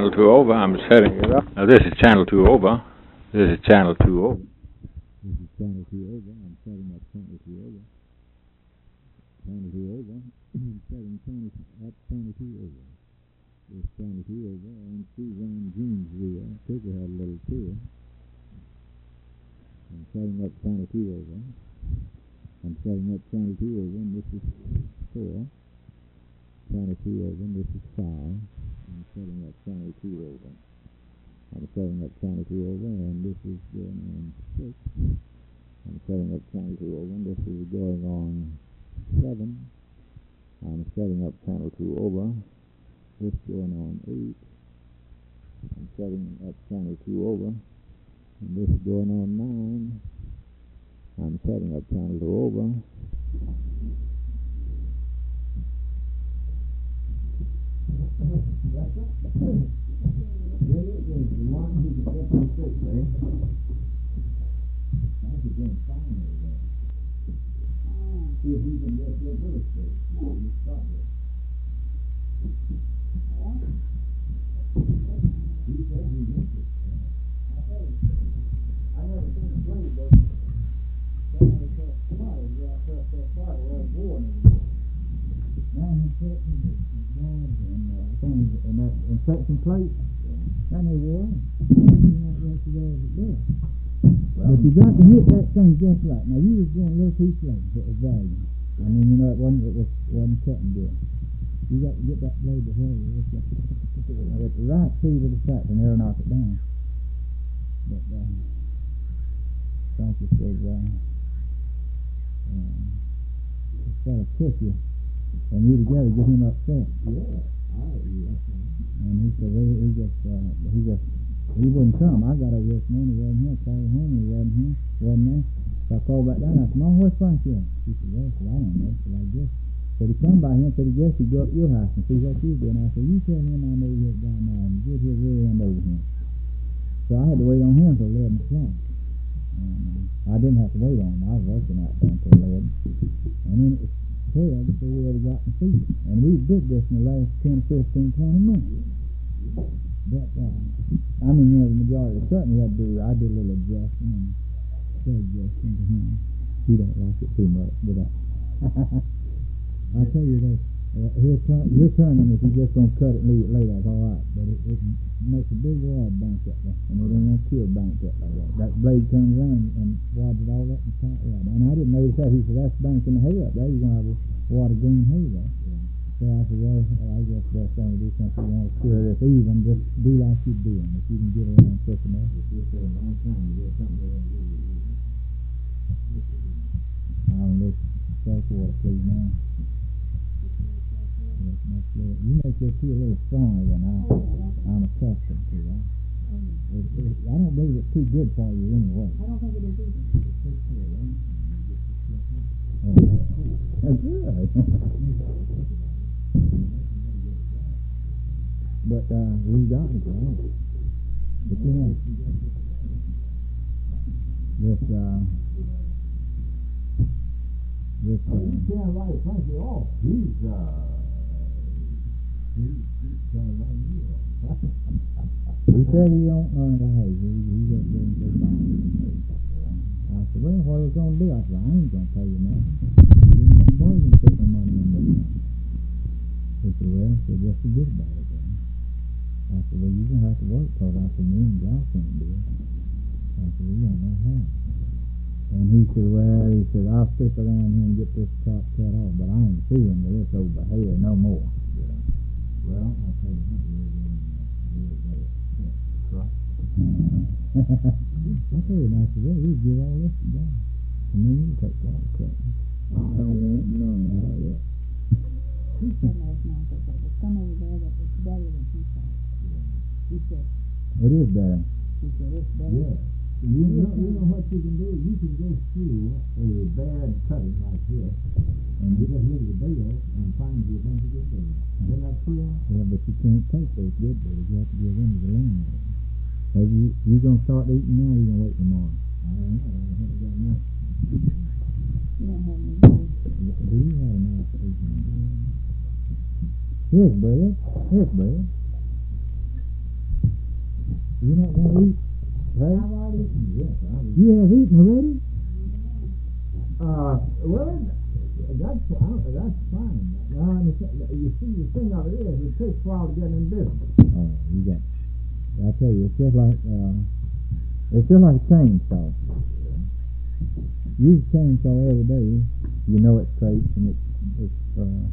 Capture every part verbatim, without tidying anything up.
channel two over. I'm setting it up. Now this is channel two over. This is channel two over. This is channel two over. I'm setting up channel two over. Channel two over. I'm setting channel up channel two over. This channel two over on Suzanne Jean's wheel. Tigger had a little tour. I'm setting up channel two over. I'm setting up channel two over, and this is four. Channel two over, and this is five. I'm setting up channel two over. I'm setting up channel two over, and this is going on six. I'm setting up channel two over, and this is going on seven. I'm setting up channel two over. This going on eight. I'm setting up channel two over, and this is going on nine. I'm setting up channel two over. That's it. There is the one who can get on six, eh? That's a good sign over there. See if he can get your birth straight. You start it. He said he missed it. I tell you, I never seen a play, but somebody cut fire. You got to cut that fire where I was born anymore. Now he's setting the guards and uh, things and that infection plate. That ain't war. Well, but you got to hit that thing just right. Now you was going a little too slow for the value. I mean, you know, it wasn't it was wasn't cutting good. You got to get that blade to where it was just at the right speed of the track and they'll knock it down. But uh, Francis says, uh, uh, it's got to kick you. And you together get him upset. Yeah, I yes, and he said, well, he just, uh, he just, he wouldn't come. I got over this man, he wasn't here. I called home and he wasn't here, wasn't there. So I called back down. I said, Mom, where's Frankie at? He said, well, I said, I don't know. So I guess. Said he come by here and said, he guess he'd go up your house and see what you doing. I said, you tell him I know you're down there and get his rear end over here. So I had to wait on him until eleven o'clock. And uh, I didn't have to wait on him. I was working out there until eleven. And then it was twelve before we ever got to see it. And we did this in the last ten, fifteen, twenty minutes. But, uh, I mean, you know, the majority of the cutting we had to do, I did a little adjusting and said adjusting to him. He don't like it too much, but I, I tell you that, uh, he'll turn, he'll turn him if he's just going to cut it and leave it lay, that's all right. But it, it makes a big wad bank up there, and it ain't going to kill bank up like that. That blade turns around and, and wads it all up and tight wad. And I didn't notice that. He said, that's banking the hay up there. You're going to have a wad of green hay there. Yeah. So I said, well, I guess the best thing to do since you want to cure this even, just do like you're doing. If you can get around quick enough. If you say a long time, you get something to do. I'll look fresh water, please, now. You make this tea a little stronger than I, I'm accustomed to. I, it, it, I don't believe it's too good for you anyway. I don't think it is either. Oh, that's good. But uh, we got it, right? But you know, this, uh, this, uh, you can't write Frankie off. He's, uh, he's, he's trying to write you off. He said he don't learn the hay. He, he just didn't go by it. I said, well, what are we going to do? I said, I ain't going to pay you nothing. You didn't boy going to put no money in this thing. He said, well, so just forget about it then. I said, well, you're going to have to work, because I said, me and y'all can't do it. I said, well, you don't know how. And he said, well, he said, I'll stick around here and get this top cut off, but I ain't fooling with this over here no more. Yeah. Well, I'll tell you what, we're going to do it. I tell you, I said, well, we'll give all this to God. And then you take all the cut. I don't want none of that. He said last night that there was some over there that was better than he thought. He said. It is better. He said it's better. Yeah. You know, you know what you can do? You can go through a bad cutting like this, and you just look at the bales and find you a bunch of good bales. Isn't that true? Yeah, but you can't take those good bales. You have to give them to the landlord. Have you, you going to start eating now, or you going to wait tomorrow? I don't know. I haven't got enough. You don't have any money. Do you have enough eating? Here's bread. Here's bread. You're not going to eat, right? I've already eaten, yes. I've eaten. You have eaten already? Uh, well, it, that's, uh, that's fine. Now, and the, th- you see, the thing of it is, it takes a while to get in business. Oh, you got, I tell you, it's just like, uh, it's just like a chainsaw. Use a chainsaw every day, you know it's traits and it's, it's uh,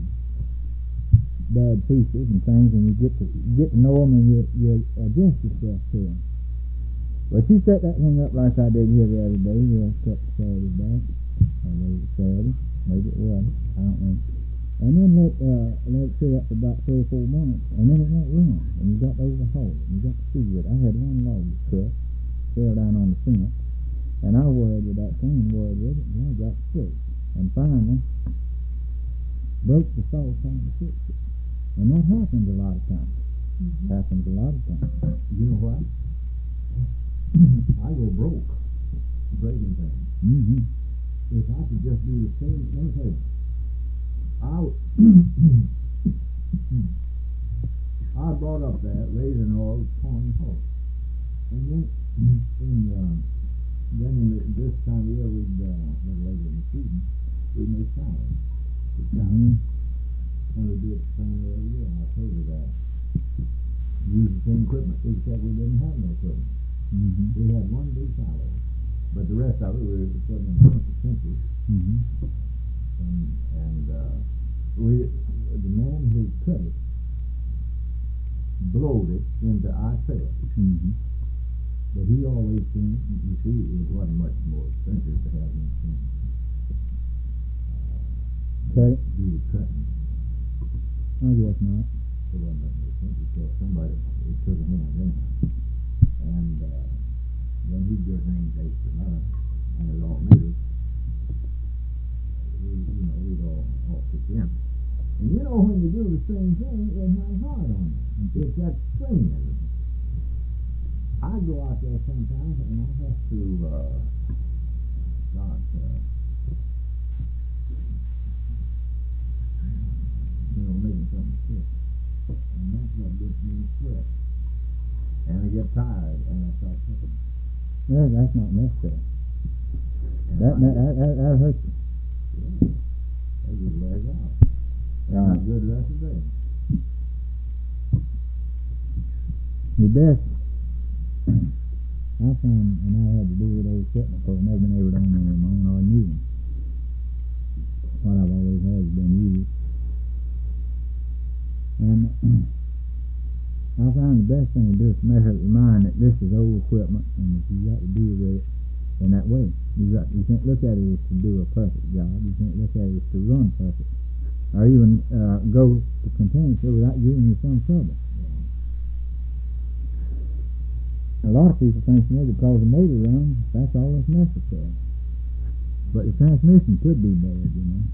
bad pieces and things, and you get to get to know them and you, you adjust yourself to them. But you set that thing up like I did here the other day, a couple Saturdays back, or maybe it was Saturday, maybe it wasn't, I don't know. And then let uh, let it sit up for about three or four months, and then it went wrong, and you got to overhaul it, and you got to see it. I had one log cut, fell down on the fence, and I worried with that thing, worried with it, and I got sick. And finally, broke the saw trying to fix it. And that happens a lot of times. Mm-hmm. Happens a lot of times. You know what? I go broke breaking things. Mm-hmm. If I could just do the same, let me tell you, I, w- I brought up that raising all corn horse. And then, in, uh, then in the, this time of year, we'd, uh, a little later in the season, we'd make salads. Mm-hmm. And we do it the same way every year. I told you that. Use the same equipment, except we didn't have no equipment. Mm-hmm. We had one big salad, but the rest of it we were putting in trenches. Mm-hmm. And, and uh, we, the man who cut it blowed it into our tail. Mm-hmm. But he always seemed, you see, it wasn't much more expensive to have him come uh, Cut it? do the cutting. I guess not. It wasn't much more expensive, so somebody it took a hand anyhow. And uh, then he'd get home and taste another, and it all made it. We, you know, we'd all, all pitch in. And you know, when you do the same thing, it's not hard on you. It's that stringing. I go out there sometimes, and I have to uh, start, uh, you know, making something stick. And that's what gets me in sweat. And I get tired, and I start cooking. Yeah, that's not necessary. And That, I that, get- that, that, that hurts you. Yeah. They just leg out. Yeah. Not good the rest of the day. The best, I found when I had to do with old equipment, because I've never been able to own any of my own or new one. What I've always had has been used. And I found the best thing to do is to make up your mind that this is old equipment, and if you got to deal with it in that way, you got you can't look at it as to do a perfect job. You can't look at it as to run perfect, or even uh, go continuously without giving you some trouble. A lot of people think, you know, because the motor runs, that's all that's necessary. But the transmission could be bad, you know.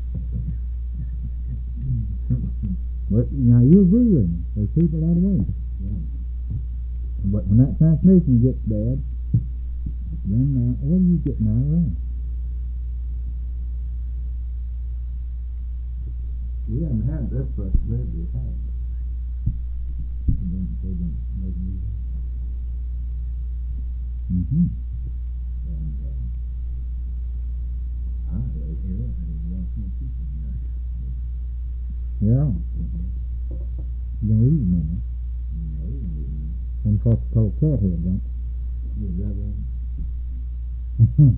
But now you agree with me. There's people that way. Yeah. But when that transmission gets bad, then uh, what are you getting out of that? We haven't had this first lately, we've had. They've been, they've been making these. Mm-hmm. And uh, I really hear it, and there's a lot more people now. Yeah. You don't eat them now. No, we don't even know. One called the cold cat head, don't Is that right? you?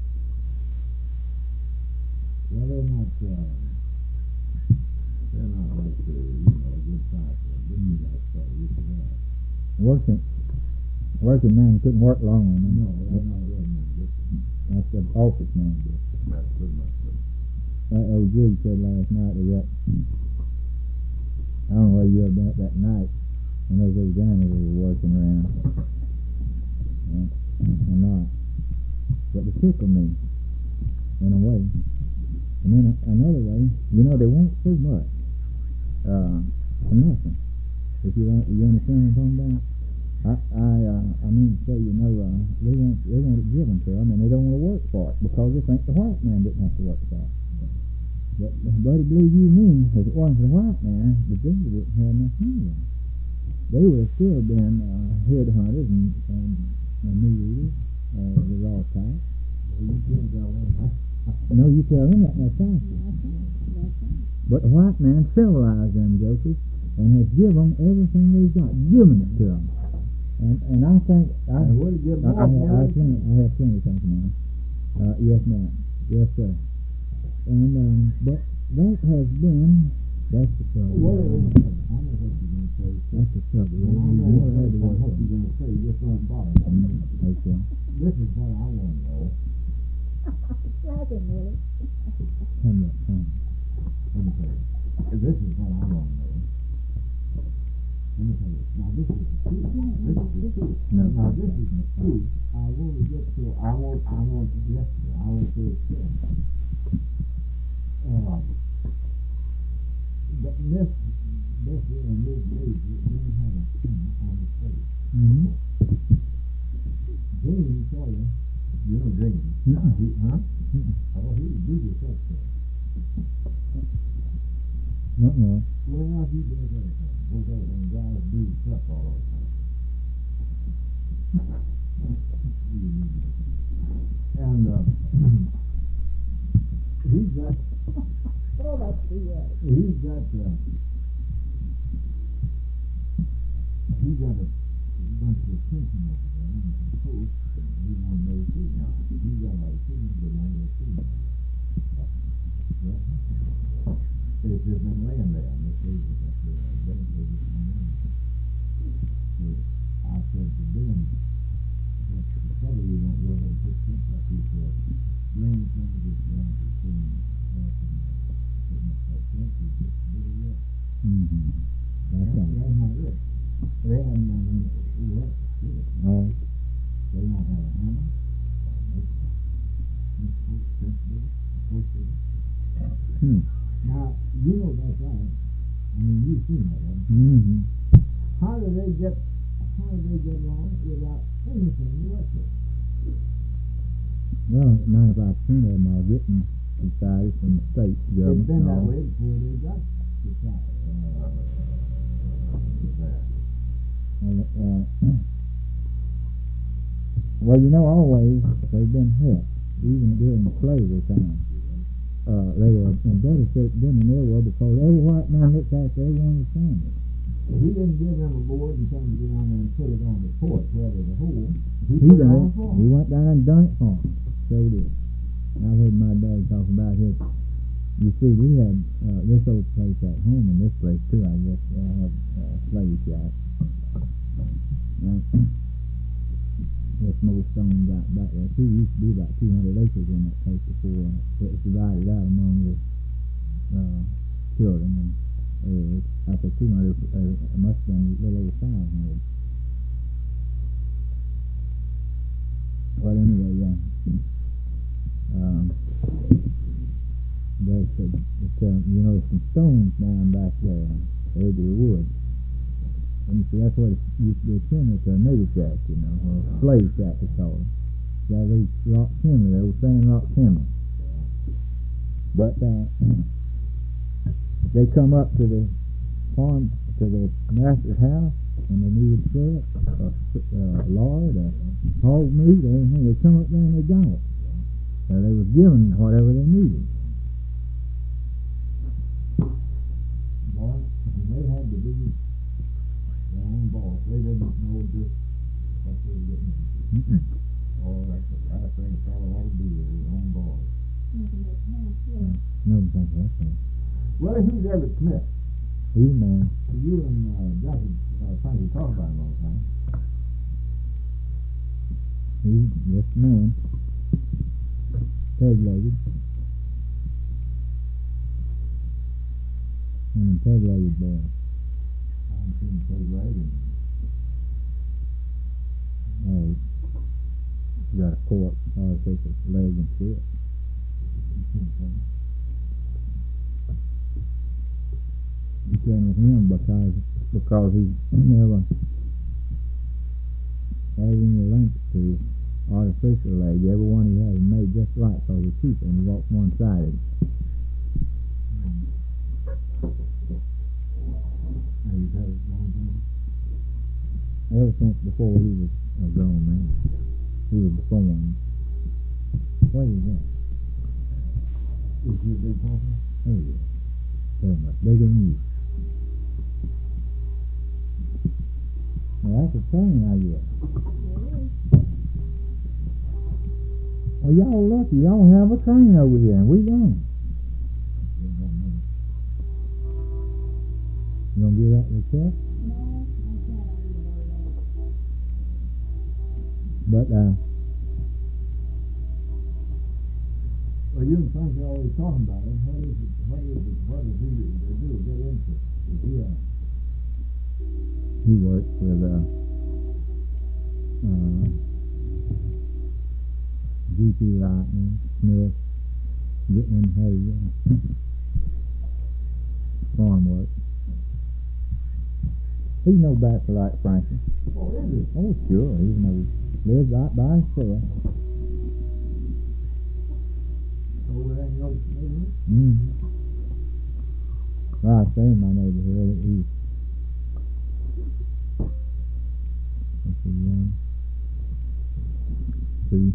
Well, they're not, uh, they're not like the, you know, a good size for a good size stuff we used to have. Working, working man couldn't work long on them. No, they're not really not good. That's the office man did. That's pretty much good. Like old Jig said last night, they got, I don't know where you were about that night, when those old guys were working around. And, and not. But they tickled me, in a way. And then a, another way, you know, they want so much, uh, for nothing. If you, want, you understand what I'm talking about? I, I, uh, I mean to say, you know, uh, they want, they want it given to them, and they don't want to work for it, because they think the white man didn't have to work for it. But, buddy, believe you me, if it wasn't for the white man, the devil wouldn't have enough money. they would have still been uh, headhunters and, and, and meat eaters, uh, the raw type. Well, you can't tell them that. No, you tell them that, no thank you. That's right, that's right. But the white man civilized them jokers and has given them everything they've got, given it to them. And and I think I And would it give I, I, more have, I, have penalty? plenty, I have plenty of things now. Uh, yes, ma'am. Yes, sir. And um, but that has been that's the trouble. Wait a minute. I know what you're going to say. That's the trouble. Well, I You know never had to what work you're on going to say. Just don't bother me. it. Okay. This is what I want to know. Laughing, Willie. Come here, come. Let me tell you. This is what I want to know. Let me tell you. Now, this is the truth. This is the truth. No, Now, okay. this is the truth. I want to get to, I want, I want, yes, sir, I want to express. Um, but this, this year and this age, we have a king on the stage. Mm-hmm. James Sawyer, you know James. Mm-mm. He, huh? Mm-mm. Oh, he was do the secretary. No, no. Well, he does everything. Goes out and guys do the truck all the time. And uh, he's got, Oh, that's the word. he's got, uh, he's got a bunch of attention over there on the coast, and he won't know too now. He's got a lot of things, but I ain't got too many. Well, they just been laying there, and they say that that's where I bet they just been laying there. So I said to them, that's the trouble, you don't go ahead and put things like these, uh, bring things that's down to seeing us and, uh, putting up that fence is just a little rough. Mm-hmm. That's That's, right. that's not it. They haven't done any work to it. All right. They don't have a hammer, or a nail, fence post, fence board, post board. Hmm. Now, you know that's right. I mean, you've seen that, haven't you? Mm-hmm. How do they get, how do they get along without anything to work with? Well, ninety-five percent of them are getting decided from the state It's government. been and that all. way before they got the side, uh, there. And, uh, well, you know, always they've been helped, even during slavery time. Uh, they were in better shape than they were because every white man looked after every one of the family. He didn't give them a board and tell them to go down there and put it on the porch where there's a hole. He He put it done on it. the floor. He went down and done it for him. So did. And I've heard my dad talk about his. You see, we had uh, this old place at home, and this place too, I guess. I have uh, slave shack. And this millstone got back there too. Used to be about two hundred acres in that place before it was divided out among the uh, children. And uh, after two hundred, uh, it must have been a little over five hundred. Well, anyway, yeah. Um, there's, a, it's, uh, you know, some stones down back there, edge of the woods. And you see, that's what it used to be similar to a nigger shack, you know, or a slave shack, they call it. That was rock timber, they were saying rock timber. But, uh, they come up to the farm, to the master's house, and they needed syrup, or uh, lard, or hog meat, or anything. They come up there and they got it. So they were given whatever they needed. Boy, and they had to be their own boss. They didn't know just what they were getting into. Mm-mm. Oh, that's the last thing a fellow ought to be, is his own boss. Nothing but hands, Willie. No, thank you. That's right. Well, who's Everett Smith? He's a man. You and uh, Jackie uh, Frankie talk about him all the time. He's just a man. Peg-legged. And peg-legged boy. I haven't seen him take leg and Uh, he got a fork, artificial leg and foot. You came with him because because he never had any links to artificial leg. Every one he had was made just right because he cheaper and he walked one-sided. Now, you've had it a long time. ever since before he was a grown man. He was born. What is that? Is he a big company? Oh, yeah. Very much bigger than you. Well, that's a train, I guess. Well, y'all lucky. Y'all have a train over here, and we don't. You gonna give that to the check? No, I can't argue about that. But, uh, Well, you and Frankie are always talking about him. What is it? What is it? What does he do? Get into? Is he a he works with, uh, uh, G P Lightning, Smith, getting in hay, uh, farm work. He's no bachelor like Frankie. Oh, is he? Oh, sure. He's no, lives right by himself. Over there in your neighborhood? Mm. Well, I say in my neighborhood, at least. Let's see, one, two,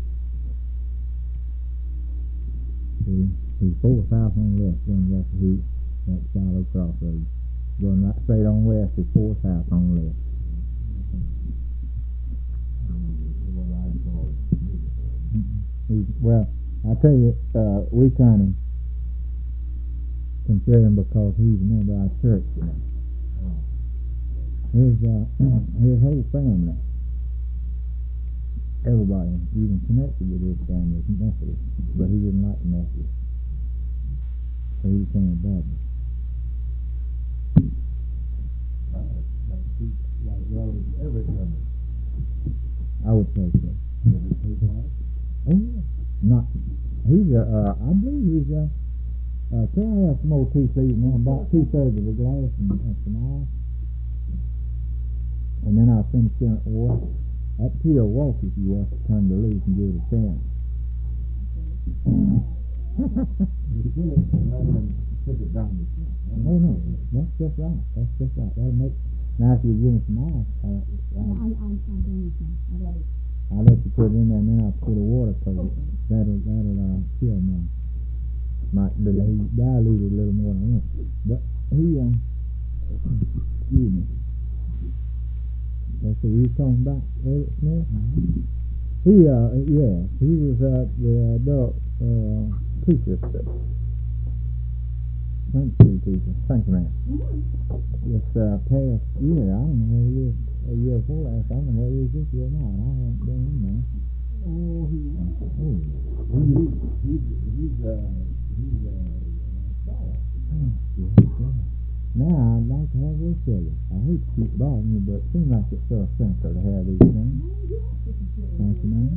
three, three, fourth house on the left, going left the hoop, that Shiloh Crossroads. Going right straight on west, the fourth house on the left. What I call neighborhood. He's, well, I tell you, uh, we kind of consider him because he's a member of our church, you know. Oh. His, uh, his whole family, everybody, even connected with his family, is Methodist, but he didn't like the Methodist, so he became a Baptist. Uh, like, he- like, well, every member. I would say so. Does it taste like? Oh, yeah. Not, he's a, uh, I believe he's a, uh, can I have some more tea, please, man? About two-thirds of a glass and, and some ice. And then I'll finish in it water. That tea will walk if you want to turn the loose and give it a chance. You fill it and let him stick it down the throat. No, no, that's just right. That's just right. That'll make, now if you give me some ice, uh, No, I'll, I, I, I don't some. I got it. I'll let you put it in there and then I'll put a water coat. That'll, that'll, uh, kill my, might dilute, dilute it a little more than I want. But he, um, excuse me. Let's see, you was talking about Elliot Smith? Mm-hmm. He, uh, yeah, he was, uh, the adult, uh, teacher stuff. Sunday school teacher, Sunday man. Mm-hmm. This, uh, past year, I don't know where he is, a year before last, I don't know where he is this year now, and I haven't been in there. Oh, he Oh, He, he's, he's, uh, he's, uh, uh, scholar. now I'd like to have this with you. I hate to keep bothering you, but it seems like it's so essential to have these things. Thank you, man.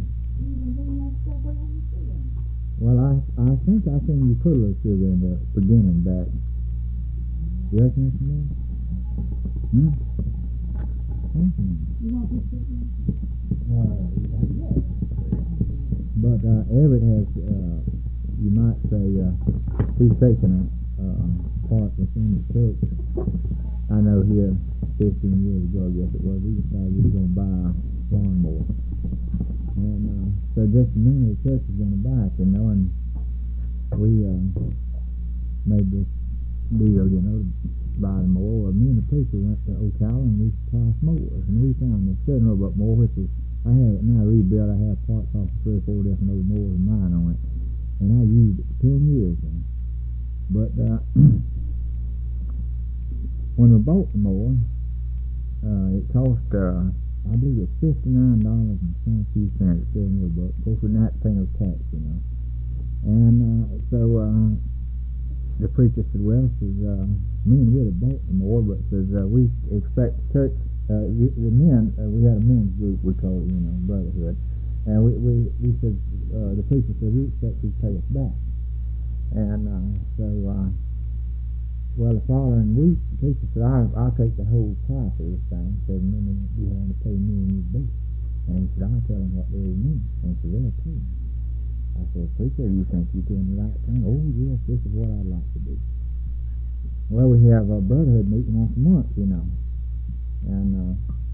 Well, I I think I seen you put a little sugar in the beginning back. You reckon it's me? Hmm? Mm-hmm. You want this sugar? Uh, yeah. But uh, Everett has, uh, you might say, uh, he's taken a uh, part within the church. I know here fifteen years ago, I guess it was, we decided we were going to buy a lawnmower. And uh, so just the minute the church was going to buy it, you know, and we uh, made this deal, you know, to buy the mower. Me and the preacher went to Ocala and we supplied mowers, and we found the seven robot mower, which is, I had it now rebuilt. I have parts off of three or four different old mowers of mine on it, and I used it for ten years. You know. But uh, when we bought the mower, uh, it cost, uh, I believe it's fifty-nine dollars and twenty-two cents, seven robot. Of course, we didn't have to pay no tax, you know. And uh, so uh, the preacher said, well, says, uh, me and Willie bought the mower, but says, uh, we expect the church, uh, the, the men, uh, we had a men's group, we call it, you know, brotherhood. And we, we, we said, uh, the preacher said, we expect you to pay us back. And uh, so, uh, well, the following week, the preacher said, I'll, I'll take the whole price of this thing. Said, and then you have to pay me and you both. And he said, I'll tell them what they owe me. And he said, they'll pay me. I said, preacher, you think you're doing the right thing? Oh, yes, this is what I'd like to do. Well, we have a brotherhood meeting once a month, you know. And uh,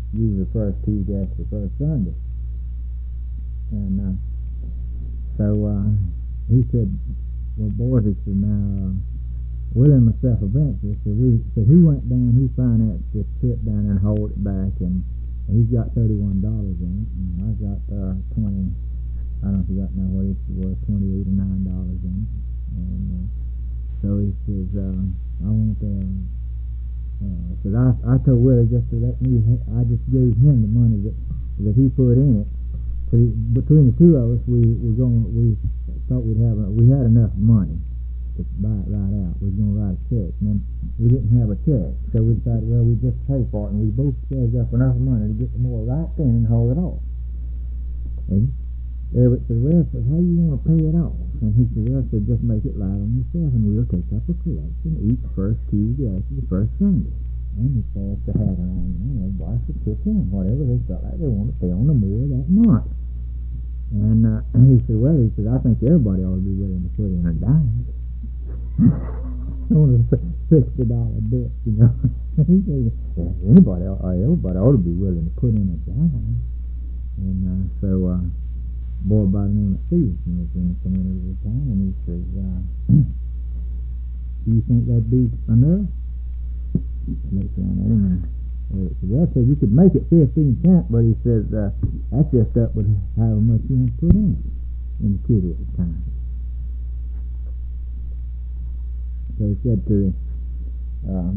usually the first Tuesday after the first Sunday. And uh, so uh, he said, well, boys, he said, now, uh, Willie and myself eventually, so, we, so he went down, he financed this trip down there and hauled it back, and, and he's got thirty-one dollars in it, and I got uh, twenty, I don't forgot now what it was, twenty-eight or nine dollars in it. And uh, so he says, uh, I want to, uh, said I, I told Willie just to let me, I just gave him the money that, that he put in it. So between the two of us, we were going, we thought we'd have, a, we had enough money to buy it right out. We were going to write a check, and then we didn't have a check, so we decided, well, we just pay for it, and we both saved up enough money to get the more right then and haul it off. And Everett said, well, said, how you want to pay it off? And he said, well, said, just make it light on yourself, and we'll take up a collection each first Tuesday after the first Sunday. And he passed the hat around, you know, everybody could chip in, whatever they felt like they wanted to pay on the more that month. And uh, he said, well, he said, I think everybody ought to be willing to put in a dime. On a sixty dollar bet, you know. He said, yeah, anybody, uh, everybody ought to be willing to put in a dime. And uh, so, uh, a boy by the name of Stevenson was in the community at the time, and he says, uh, do you think that'd be enough? Looked around at him, and Eric said, well, I said, you could make it fifteen cents, but he says, uh, that's just up with however much you want to put in it, in the kitty at the time. So he said to him, um,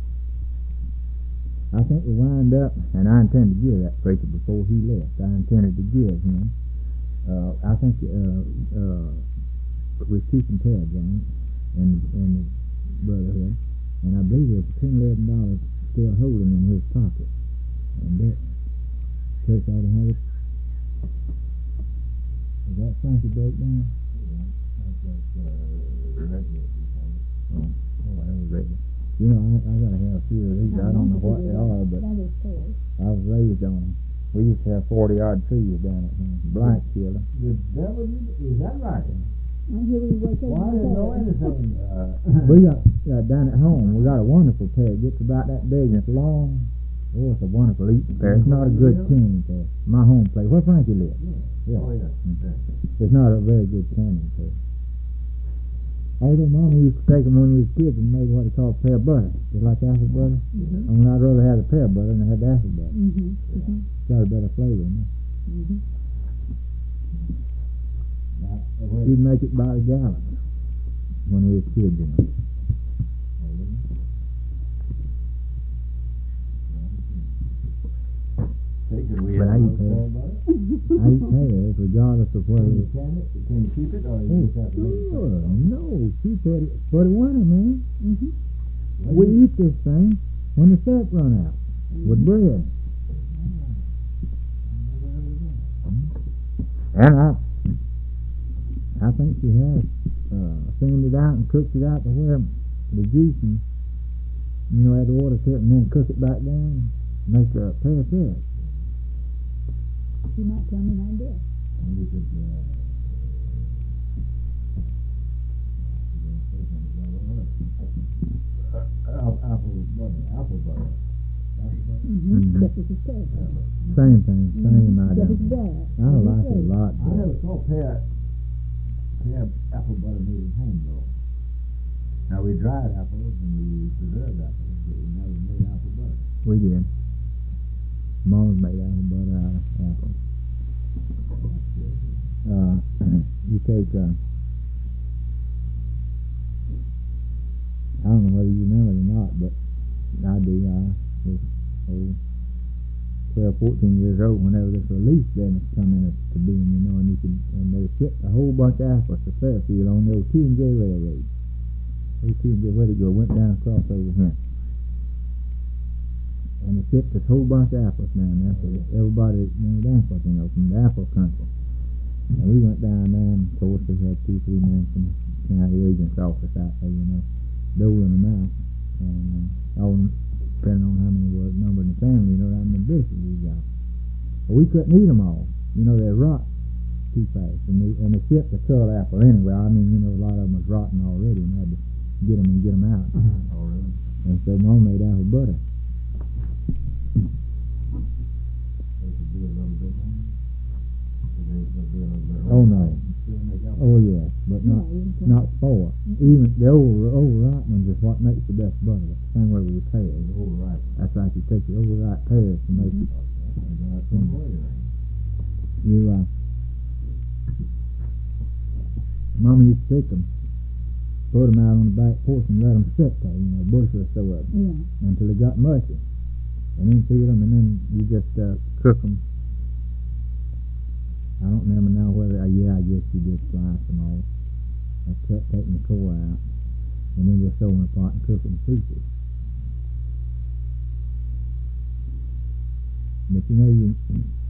I think we wind up, and I intend to give that preacher before he left. I intended to give him, uh, I think, uh, uh, we're keeping tabs on it, and, and the brotherhood, and I believe there's ten, eleven dollars still holding in his pocket, and that church ought to have it. Is that Frankie broke down? Yeah, that's uh, regular. Oh, oh, that was regular. You know, I, I gotta have a few of these. I don't know what they are, but That is fair. I was raised on them. We used to have forty odd trees down at home. Blank killer. The devil did, is that right? And here we were taking Well, I didn't know anything. Uh, We got uh, down at home. We got a wonderful pear. It gets about that big and it's long. Oh, it's a wonderful eating pear. It's not a good canning pear. My home place. Where Frankie lives? yeah. Yeah. Oh, yeah. Mm. It's not a very good canning pear. Although Mama used to take them when we was kids and made what they call pear butter, just like apple butter. Mm-hmm. Only I'd rather have the pear butter than I had the apple butter. Mm-hmm. Mm-hmm. It's got a better flavor in it. Mm-hmm. Now, uh, wait. We'd make it by the gallon when we was kids, you know. Say, could we But have I a eat little pear. pear butter? I eat pears regardless of Can whether you it's... can it? Can you keep it, or you Oh, just have to make it? sure. No, she put it for the winter, man. Mm-hmm. Well, We you- eat this thing when the syrup run out with bread. And I, I think she has uh, thinned it out and cooked it out to where the juice and, you know, add the water to it and then cook it back down, make a pear syrup. You might tell me how to do it. And we could, uh, uh, apple butter, apple butter. Apple butter? Mm-hmm. Mhm. Just as you said. Same thing, same Just idea. as bad. I like it a lot. I never saw pear, pear apple butter made at home though. Now we dried apples and we preserved apples, but we never made apple butter. We did. Mom's made apple butter out of apples. Uh, you take, uh, I don't know whether you remember it or not, but I do. I was oh, twelve, fourteen years old whenever this relief business come in to being, you know, and you could, and they shipped a whole bunch of apples to Fairfield on the old T and J Railroad. Old T and J, where'd it go? Went down across over here. And they shipped this whole bunch of apples down there, so that everybody wanted apples, you know, from the apple country. And we went down there, and of course they had two, three men from the county agent's office out there, you know, doling them out. And um, all depending on how many were numbered in the family, you know, how many bushels we got. But we couldn't eat them all. You know, they rot too fast. And they, and they shipped the cull apple anyway. I mean, you know, a lot of them was rotten already, and had to get them and get them out. Oh really? And so Mom made apple butter. but Yeah, not you can not spoiled. Mhm. Even the over overripe ones is what makes the best butter. Same way with your pears. The overripe. That's like you take the overripe pears to make Mhm. it. I got some Mm. for you then. You, uh, Mama used to pick them, put them out on the back porch and let them sit there, you know, bushel or so of them, Yeah. until they got mushy. And then peel them, and then you just uh, cook them. I don't remember now whether, uh, yeah, I guess you did slice them all. I kept taking the core out, and then just throw them in a pot and cook them pieces. But you know, you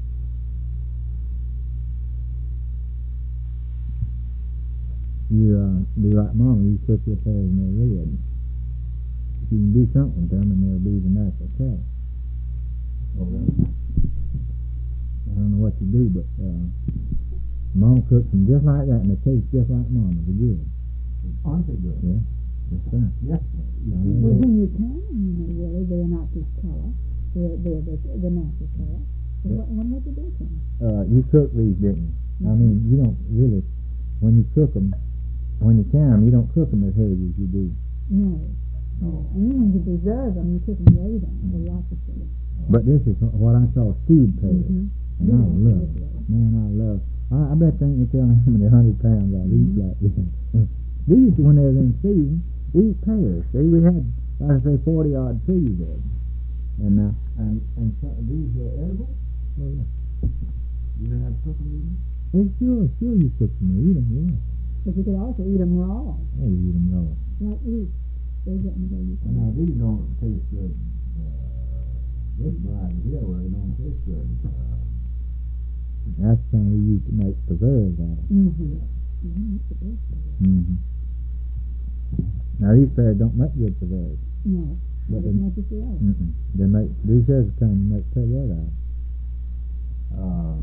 you uh, do like Mama, you cook your pears in their red. You can do something to them, and they'll be the natural color. Oh, really? I don't know what you do, but uh, Mama cooks them just like that, and they taste just like Mama. They're good. Aren't they good? Yeah, that's right. Yes. Yeah. Well, when you can, you know, really, they're not this color. They're, they're the, the natural color. So Yeah. what, what would you do to them? Uh, you cook these, didn't you? I mean, you don't really, when you cook them, when you can them, you don't cook them as heavy as you do. No. No. And then when you preserve them, you cook them later with lots of sugar. But this is what I call stewed pears. Mhm. And Yeah, I love that's it. right. Man, I love I, I bet they ain't telling how many hundred pounds I eat Mhm. like this. We used to, when they was in season, we eat pears. See, we had, like I say, forty odd trees of them. And, uh, And and so, these are edible? oh, yeah. You didn't have to cook them either? Oh, sure, sure you cook them, eat them, yeah. But you could also eat them raw, Oh, you eat them raw. like these. They get in the way you Well, now, these don't taste good. Uh, this variety here, where they don't taste good. Uh, That's the kind we used to make preserves out of. Mm-hmm. Mm-hmm. That's the best of it. Mm-hmm. Now, these pears don't make good preserves. No, But not as they- much as the other. Mm-mm. They make, these here's the kind you make pears out of. uh,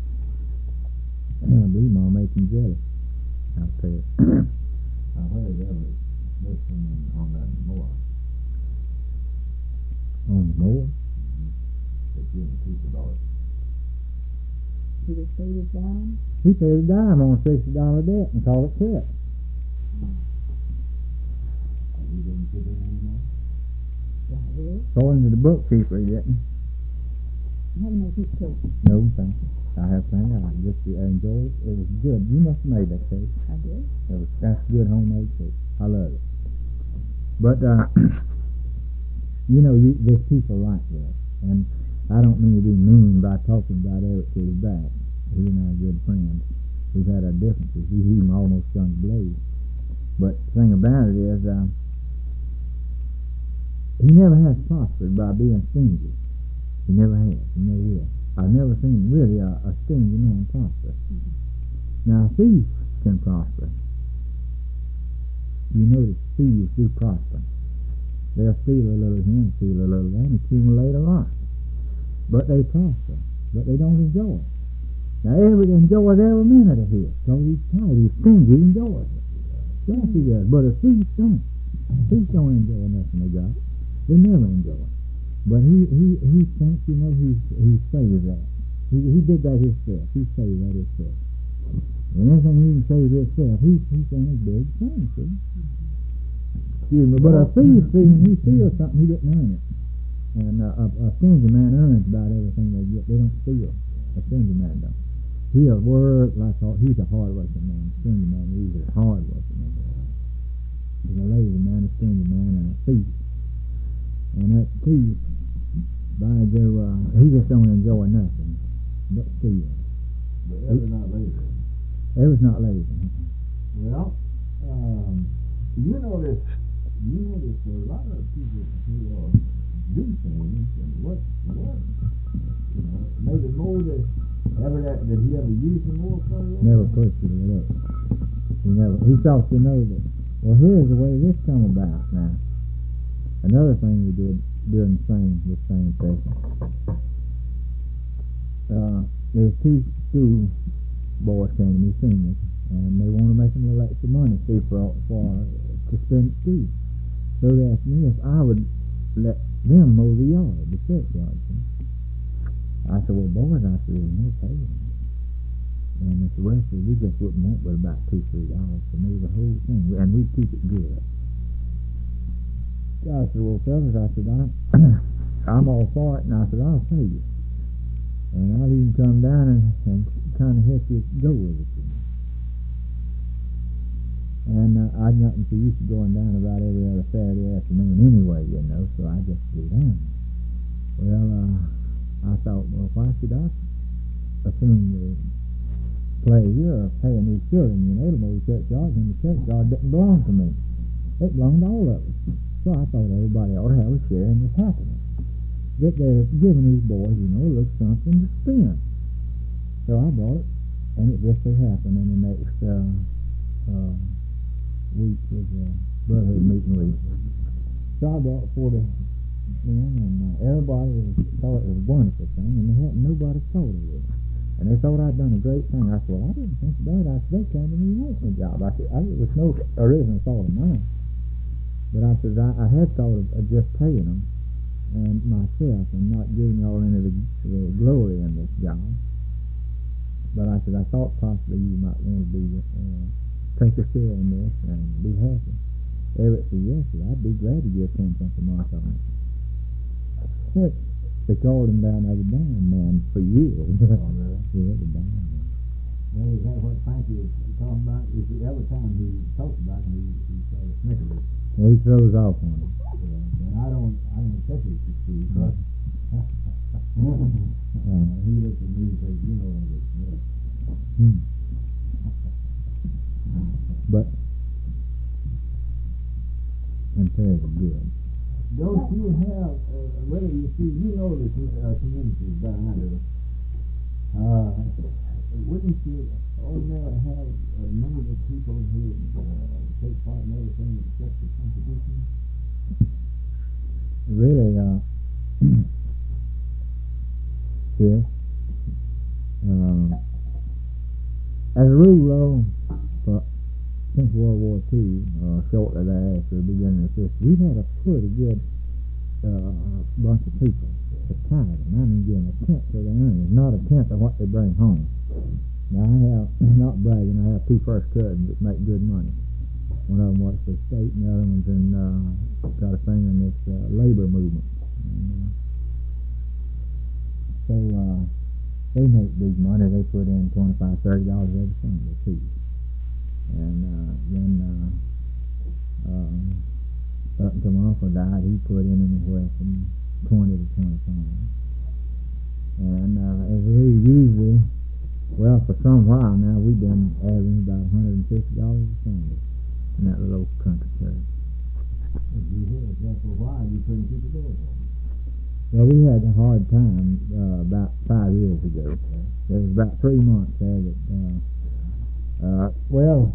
I believe Mom making jelly out of pears. now, where is ever this one in, on that moor? On the mower. That you and Pete about it. He just paid his dime. He paid a dime on a sixty dollar debt and called it quits. And he didn't fit in anymore? Yeah, really. According to the bookkeeper, he didn't. I have no piece of cake. No, thank you. I have plenty. I just I enjoyed it. It was good. You must have made that cake. I did. It was that's good homemade cake. I love it. But uh, you know, you, there's people like this, and I don't mean to be mean by talking about Eric to his back. He and I are good friends. We've had our differences. We even almost gone to blows. But the thing about it is, uh, he never has prospered by being stingy. He never has. He never will. I've never seen really a, a stingy man prosper. Mm-hmm. Now, thieves can prosper. You notice thieves do prosper. They'll steal a little here and steal a little there and accumulate a lot. But they prosper. But they don't enjoy it. Now, every enjoys every minute of it. So he's tired. He's stingy. He enjoys it. Yes, he does. But a thief don't. Thieves don't enjoy nothing they got. They never enjoy it. But he, he, he thinks, you know, he, he saves that. He, he did that himself. He saved that himself. And anything he can save himself, he, he's done a big thing, see? Excuse me. But a thief, see, when he steals something, he didn't earn it. And uh, a, a stingy man earns about everything they get. They don't steal. A stingy man don't. He'll work like a, he's a hard-working man. A stingy man, he's a hard-working man. He's a lazy man, a stingy man, and a thief. And that thief, by Joe, uh, he just don't enjoy nothing but stealing. But Ever's not lazy. Ever's not lazy. Well, um, you notice, you notice there are a lot of people who uh, do things and what, what, you know, maybe more than ever that, did he ever use the more for you? Never pushed it with it. He never, he thought, you know, that, well, here's the way this come about now. Another thing we did during the same, the same session, uh, there was two school boys came to me seniors, and they wanted to make them a little extra money, see, for, for, to spend at school. So they asked me if I would let them mow the yard, the church yard. See? I said, well, boys, I said, there's no pay. And Mister West said, we just wouldn't want but about two, three dollars to move the whole thing, and we'd keep it good. I said, well, fellas, I said, I'm, I'm all for it, and I said, I'll pay you. And I'll even come down and, and kind of help you go with it. And uh, I'd gotten so used to going down about every other Saturday afternoon anyway, you know, so I just go down. Well, uh, I thought, well, why should I assume the pleasure of paying these children? You know, the old churchyard and the churchyard didn't belong to me. It belonged to all of us. So I thought everybody ought to have a share in this happiness. That they're giving these boys, you know, a little something to spend. So I bought it, and it just so happened in the next uh, uh, week was a brotherhood meeting week. So I bought it for the men, and uh, everybody was, thought it was a wonderful thing, and they hadn't nobody told of it. And they thought I'd done a great thing. I said, well, I didn't think about it. I said, they came to me wanting a job. I said, I, it was no original thought of mine. But I said, I, I had thought of, of just paying them and myself and not getting all into the, the glory in this job. But I said, I thought possibly you might want to be, uh, take a share in this and be happy. Everett said, yes, sir, I'd be glad to give ten cents a month on it. But they called him down as a band man for years. Oh, really? Yeah, the band man. Well, is that what Frankie was talking about? Is it every time he talks about it, he, he says snickered. Yeah, he throws off on him. Yeah, and I don't, I don't take it to see, but uh, he looks at me and says, you know what it is. Yeah. Hmm. But and prayers are good. Don't you have, uh, well, you see, you know the uh, communities down under, uh, wouldn't you ordinarily have a number of people who uh, take part in everything except the contribution? Really, uh, yes. Um, as a rule, though, for, since World War Two, uh, shortly thereafter, the beginning of this, we've had a pretty good uh, bunch of people to tithe them. I mean, getting a tenth of their earnings, not a tenth of what they bring home. Now, I have, not bragging, I have two first cousins that make good money. One of them works for the state, and the other one's in, uh, got a thing in this uh, labor movement. And, uh, so, uh, they make big money. They put in twenty-five, thirty dollars every Sunday, too. And uh, then, uh, uh, up until my uncle died, he put in anywhere from twenty to twenty-five. And uh, as we usually, well, for some while now, we've been averaging about one hundred fifty dollars a Sunday in that little country church. If you had that for a while, you couldn't keep it going. Well, we had a hard time uh, about five years ago. There was about three months there that, uh, uh, well,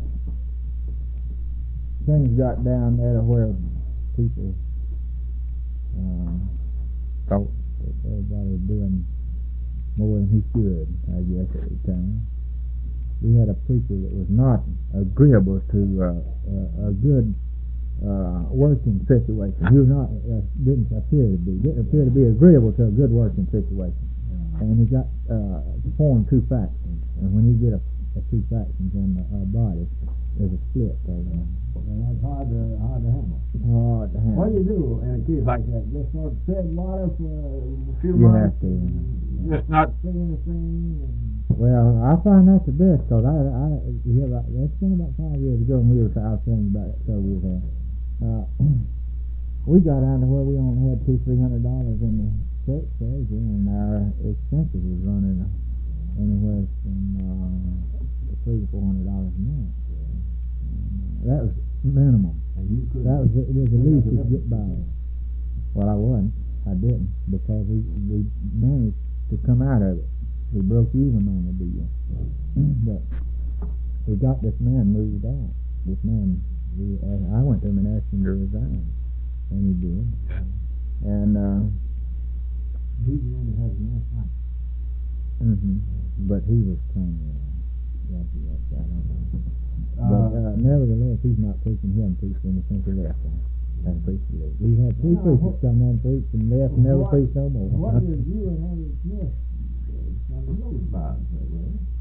things got down there to where people uh, thought that everybody was doing more than he should, I guess, at the time. We had a preacher that was not agreeable to uh, uh, a good uh, working situation. He was not, uh, didn't appear to be, didn't appear to be agreeable to a good working situation. And he got uh, formed two factions. And when you get a, a two factions in a, a body, there's a split. There. Well, that's hard to, hard to handle. Hard to handle. What do you do in a case like that? Just sort of tread water for a few You months? have to. Just not say anything? And Well, I find that the best, because I, I, yeah, about, it's been about five years ago when we were out saying about it, so we had. Uh, we got down to where we only had two, three hundred dollars in the church treasury, and our expenses was running anywhere from uh, three to four hundred dollars a month. And, uh, that was minimum. and you could That was the, was the least we could get by. Well, I wasn't. I didn't, because we we managed to come out of it. We broke even on the deal. But we got this man moved out. This man, we, uh, I went to him and asked him to resign, and he did. And uh, he's the one that has a nice life. mm-hmm. But he was kind of uh, yucky, yucky, I don't know. Uh, But uh, nevertheless, he's not preaching. He hasn't preached in the Central Left. Hasn't preached it. We had three Now, preachers what- come down and preach and left and never what- preached no more. What did you and Elliot Smith uh, kind of know about? Well,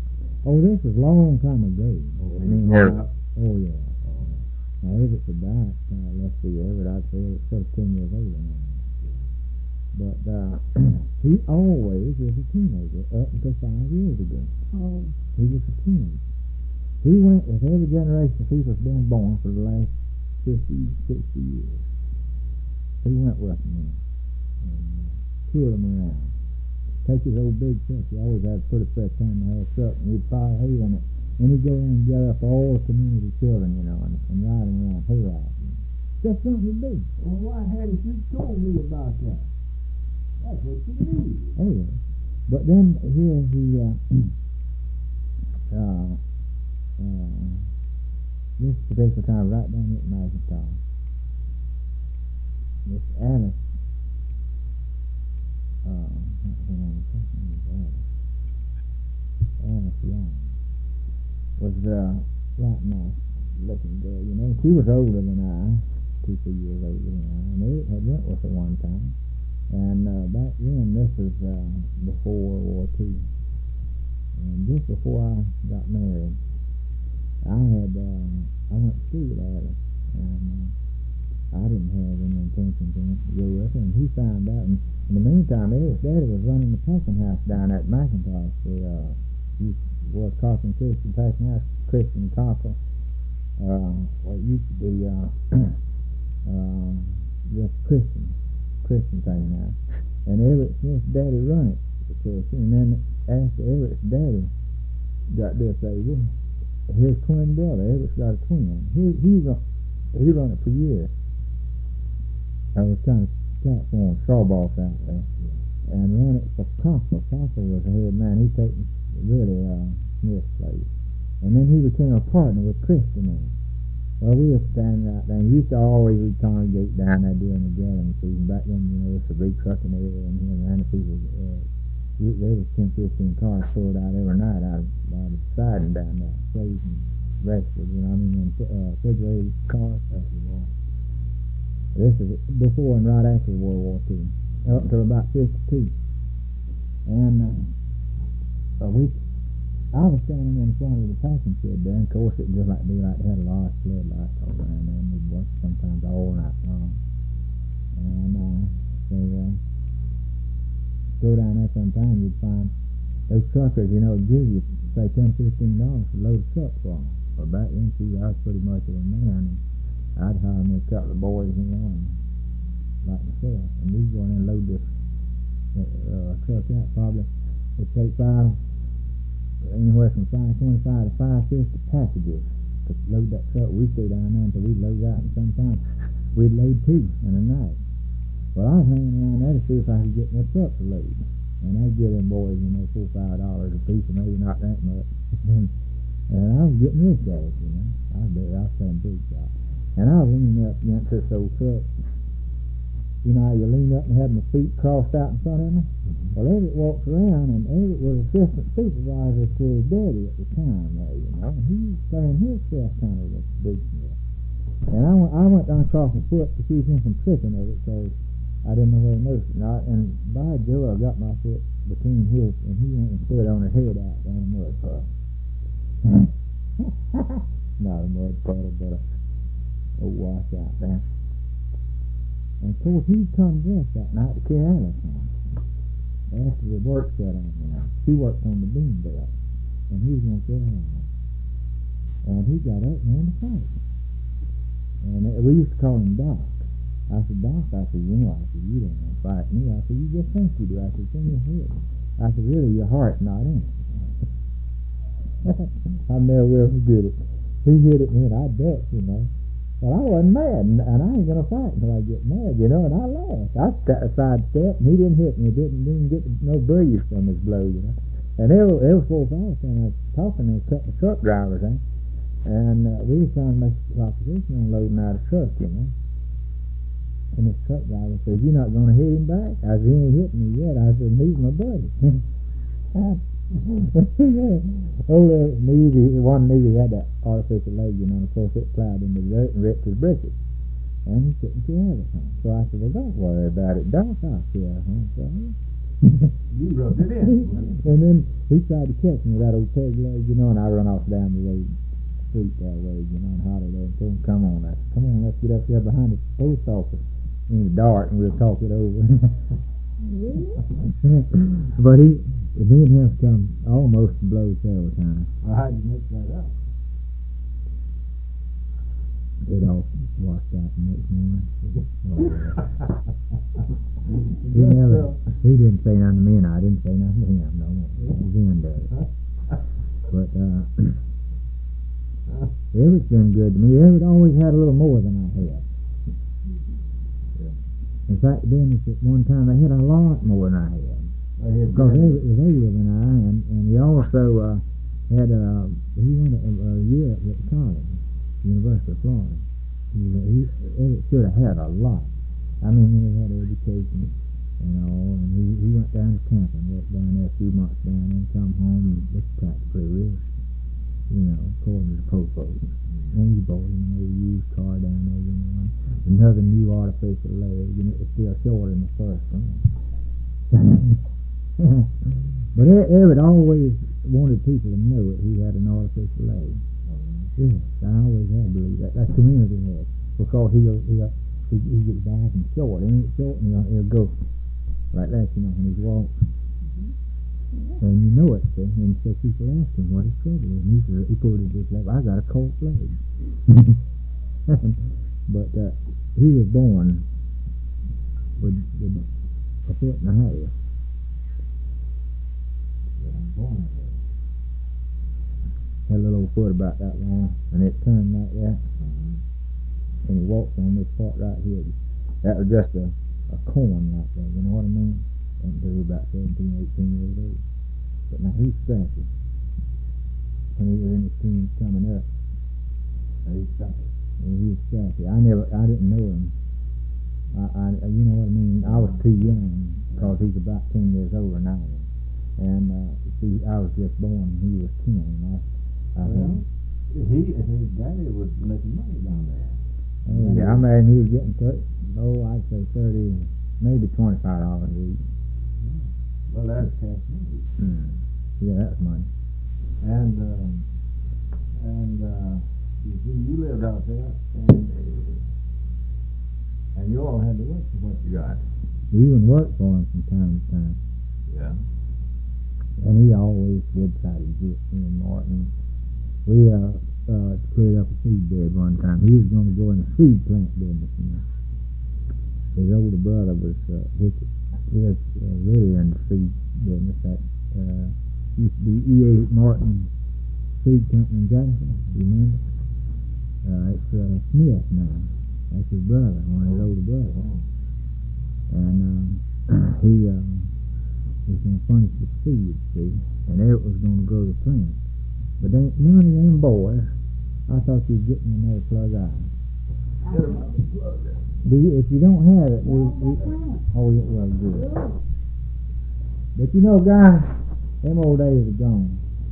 Oh, this was a long time ago. Oh, I he mean, grown uh, up? Oh, yeah. Oh, Now, Everett's about, uh, let's see, Everett, I'd say Everett's first ten years older now. But uh, he always was a teenager up until five years ago. Oh. He was a teenager. He went with every generation of people that's been born for the last fifty, sixty years. He went with them and, and uh, toured them around. Take his old big truck. He always had a pretty fresh time to have a truck, and he'd fire hay in it. And he'd go around and gather up all the community children, you know, and, and ride them around, hay riding. Just something to do. well, why hadn't you told me about that? That's what you need. Oh, yeah. But then here he, uh, uh, uh, this particular time, right down here at McIntyre, Miss Alice, uh, hang on a second, Miss Alice, Alice Young, was uh, right nice looking girl, you know. She was older than I, two, three years older than I, and Eric had went with her one time. And uh, back then, this was uh, before World War Two, and just before I got married, I had uh, I went to school with Alice, and uh, I didn't have any intention to go with her. And he found out, and in the meantime, Eric's daddy was running the packing house down at McIntosh. The uh, was Cochran Christian Packing House, Christian Cochran. Uh, well, it used to be uh, uh, just Christian. Christian thing now. And Everett Smith's daddy run it, the Christian. And then after Everett's daddy got disabled, his twin brother, Everett's got a twin. He he run, he run it for years. I was kind of platform Sawboss out there, and run it for Cocker. Cocker was the head man. He taken really uh, Smith's place, and then he became a partner with Christian in it. Well, we were standing out there, and used to always we congregate down there during the gathering season. Back then, you know, it's a big trucking area, and here, and the people, uh, there was ten, fifteen cars pulled out every night out of, out of the siding down there, slaves and vegetables, you know, I mean, and uh, refrigerated cars. This is before and right after World War Two, up to about fifty-two. And uh, uh, we I was standing in front of the packing shed there, and of course it just like be like they had a large floodlight all around there, and we'd work sometimes all night long. And uh, so uh, go down there sometimes, you'd find those truckers, you know, give you say ten, fifteen dollars to load a truck for them. But back then, too, I was pretty much of a man, and I'd hire me a couple of boys, you know, and like myself, and we'd go in and load this uh, truck out. Probably it'd take five. Anywhere from five twenty-five to five fifty packages to load that truck. We stay down there until we load out, and sometimes we'd load two in a night. Well, I was hanging around there to see if I could get my truck to load, and I'd get them boys, you know, four five dollars a piece, or maybe not that much. And I was getting rich at it, you know. I was I was playing big shot, and I was leaning up against this old truck. You know how you lean up and have my feet crossed out in front of me? Mm-hmm. Well, Everett walked around, and Everett was assistant supervisor to his daddy at the time there, you know, and he was playing himself kind of a big deal. And I went, I went down across my foot to keep him from tripping over it, because I didn't know where he moved. And, I, and by Joe, I got my foot between his, and he went and stood on his head out down the mud puddle. Not a mud puddle, but a, a washout there. And of course, he'd come dressed that night to carry Alice home. After the work set on, you know. She worked on the beam belt, and he was going to carry her home. And he got up and wanted to fight. And uh, we used to call him Doc. I said, Doc, I said, you know, I said, you don't want to fight me. I said, you just think you do. I said, it's in your head. I said, really, your heart's not in it. I never will forget it. He hit it, and I ducked, you know. Well, I wasn't mad, and, and I ain't going to fight until I get mad, you know, and I laughed. I st- sidestepped, and he didn't hit me. He didn't even get no breeze from his blow, you know. And there, there was four or five times I was talking to a couple of truck drivers, eh? And uh, we were trying to make a proposition on loading out a truck, you know. And this truck driver says, you're not going to hit him back? I said, he ain't hit me yet. I said, he's my buddy. Oh, uh, knee, one knee, he had that artificial leg, you know, and of course it plowed into the dirt and ripped his britches. And he couldn't carry it home. So I said, well, don't worry about it, Doc, I'll carry it home for you. You rubbed it in. wasn't And then he tried to catch me with that old peg leg, you know, and I run off down the road, street that way, you know, and hollered at him, told him, come on, I said, come on, let's get up here behind the post office in the dark and we'll talk it over. Really? But he, me and him come almost to blows several times. Well, how'd you mix that up? It all washed out the next morning. Oh, he Good never, stuff. he didn't say nothing to me, and I didn't say nothing to him no more. That was the end of it. But uh, Everett's been good to me. Everett always had a little more than I had. In fact, then at one time they had a lot more than I had. I had Because Danny. Everett was older than I, and, and he also uh, had a, he went a, a year at college, University of Florida. He, he, Everett should have had a lot. I mean, he had education and all, and he, he went down to Tampa and worked down there a few months down there and come home and was practically rich, you know, according to the po-po. And he bought him an old used car down there, you know, and another new artificial leg, and it was still shorter than the first one. But Everett always wanted people to know that he had an artificial leg. Yes, I always had believed that. That's community had. Because he'll, he'll, he, he gets back and short, and it's short, and he'll, he'll go like that, you know, when he walks. And you know it, see, and so people ask him what his trouble is, and he says, he put it this leg, I got a cold leg. But uh, he was born with, with a foot and a half. Yeah, I'm born with it. Had a little old foot about that long, and it turned like that, Mhm. and he walked on this part right here. That was just a, a corn like that, you know what I mean? Until he was about seventeen, eighteen years old. But now he's scratchy. When he was in his teens coming up, He's scratchy. and he was scratchy. I never, I didn't know him. I, I, you know what I mean? I was too young, because he's about ten years older than I am. And, uh, see, I was just born, and he was ten, and I, I Well, think, he and his daddy was making money down there. oh, yeah, I mean, he was getting, thir- oh, I'd say thirty, maybe twenty-five dollars a week. Well, that's cash money. Mm. Yeah, that's money. And um, and uh, you see, you lived out there, and uh, and you all had to work for what you got. We even worked for him from time to time. Yeah. And he always did try to get me and Martin. We uh, uh, cleared up a seed bed one time. He was going to go in the seed plant business, you know. His older brother was, uh, which is uh, really in the seed business. That uh, used to be E A Martin Seed Company in Jackson. You remember? Uh, it's uh, Smith now. That's his brother, one of his older brothers. Oh. And um, he uh, was going to furnish the seed, see, and Eric was going to grow the plant. But they, none of them boys, I thought you was getting another plug eye. Get another plug there. Do you, if you don't have it, we, we, oh, yeah, well, good. But you know, guys, them old days are gone.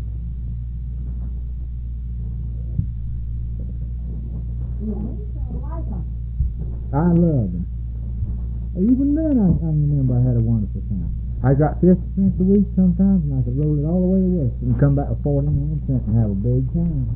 I love them. Even then, I, I remember I had a wonderful time. I got fifty cents a week sometimes, and I could roll it all the way to West and come back with forty-nine cents and have a big time.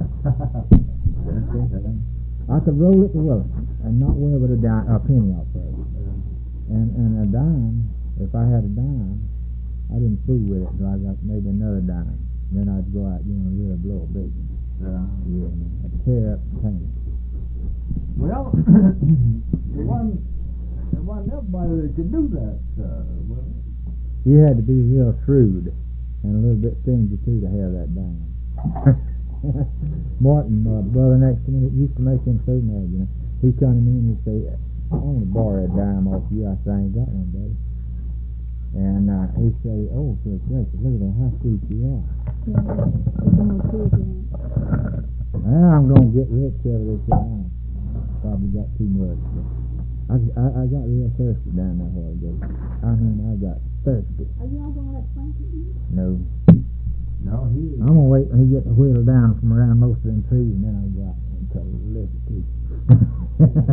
I could roll it to West and not worry about a, dime, a penny off of it. And, and a dime, if I had a dime, I didn't fool with it until I got maybe another dime. Then I'd go out, you know, really blow a big one. Yeah. Yeah, man. I'd tear up the tank. Well, there wasn't there wasn't everybody that could do that. Uh, well, You had to be real shrewd and a little bit stingy too to have that dime. Martin, uh, the brother next to me, used to make him so mad, you know. He'd come to me and he'd say, I want to borrow a dime off you. I said, I ain't got one, buddy. And uh, he'd say, oh, good gracious, look at that, how sweet you are. Well, I'm going to get rich over this time. Probably got too much. But I, I, I got real thirsty down that while ago. I mean, I got thirsty. Are you all going to let Frankie eat? No. no, he I'm going to wait when he gets the wheel down from around most of them trees, and then I'll go out and cut a little too.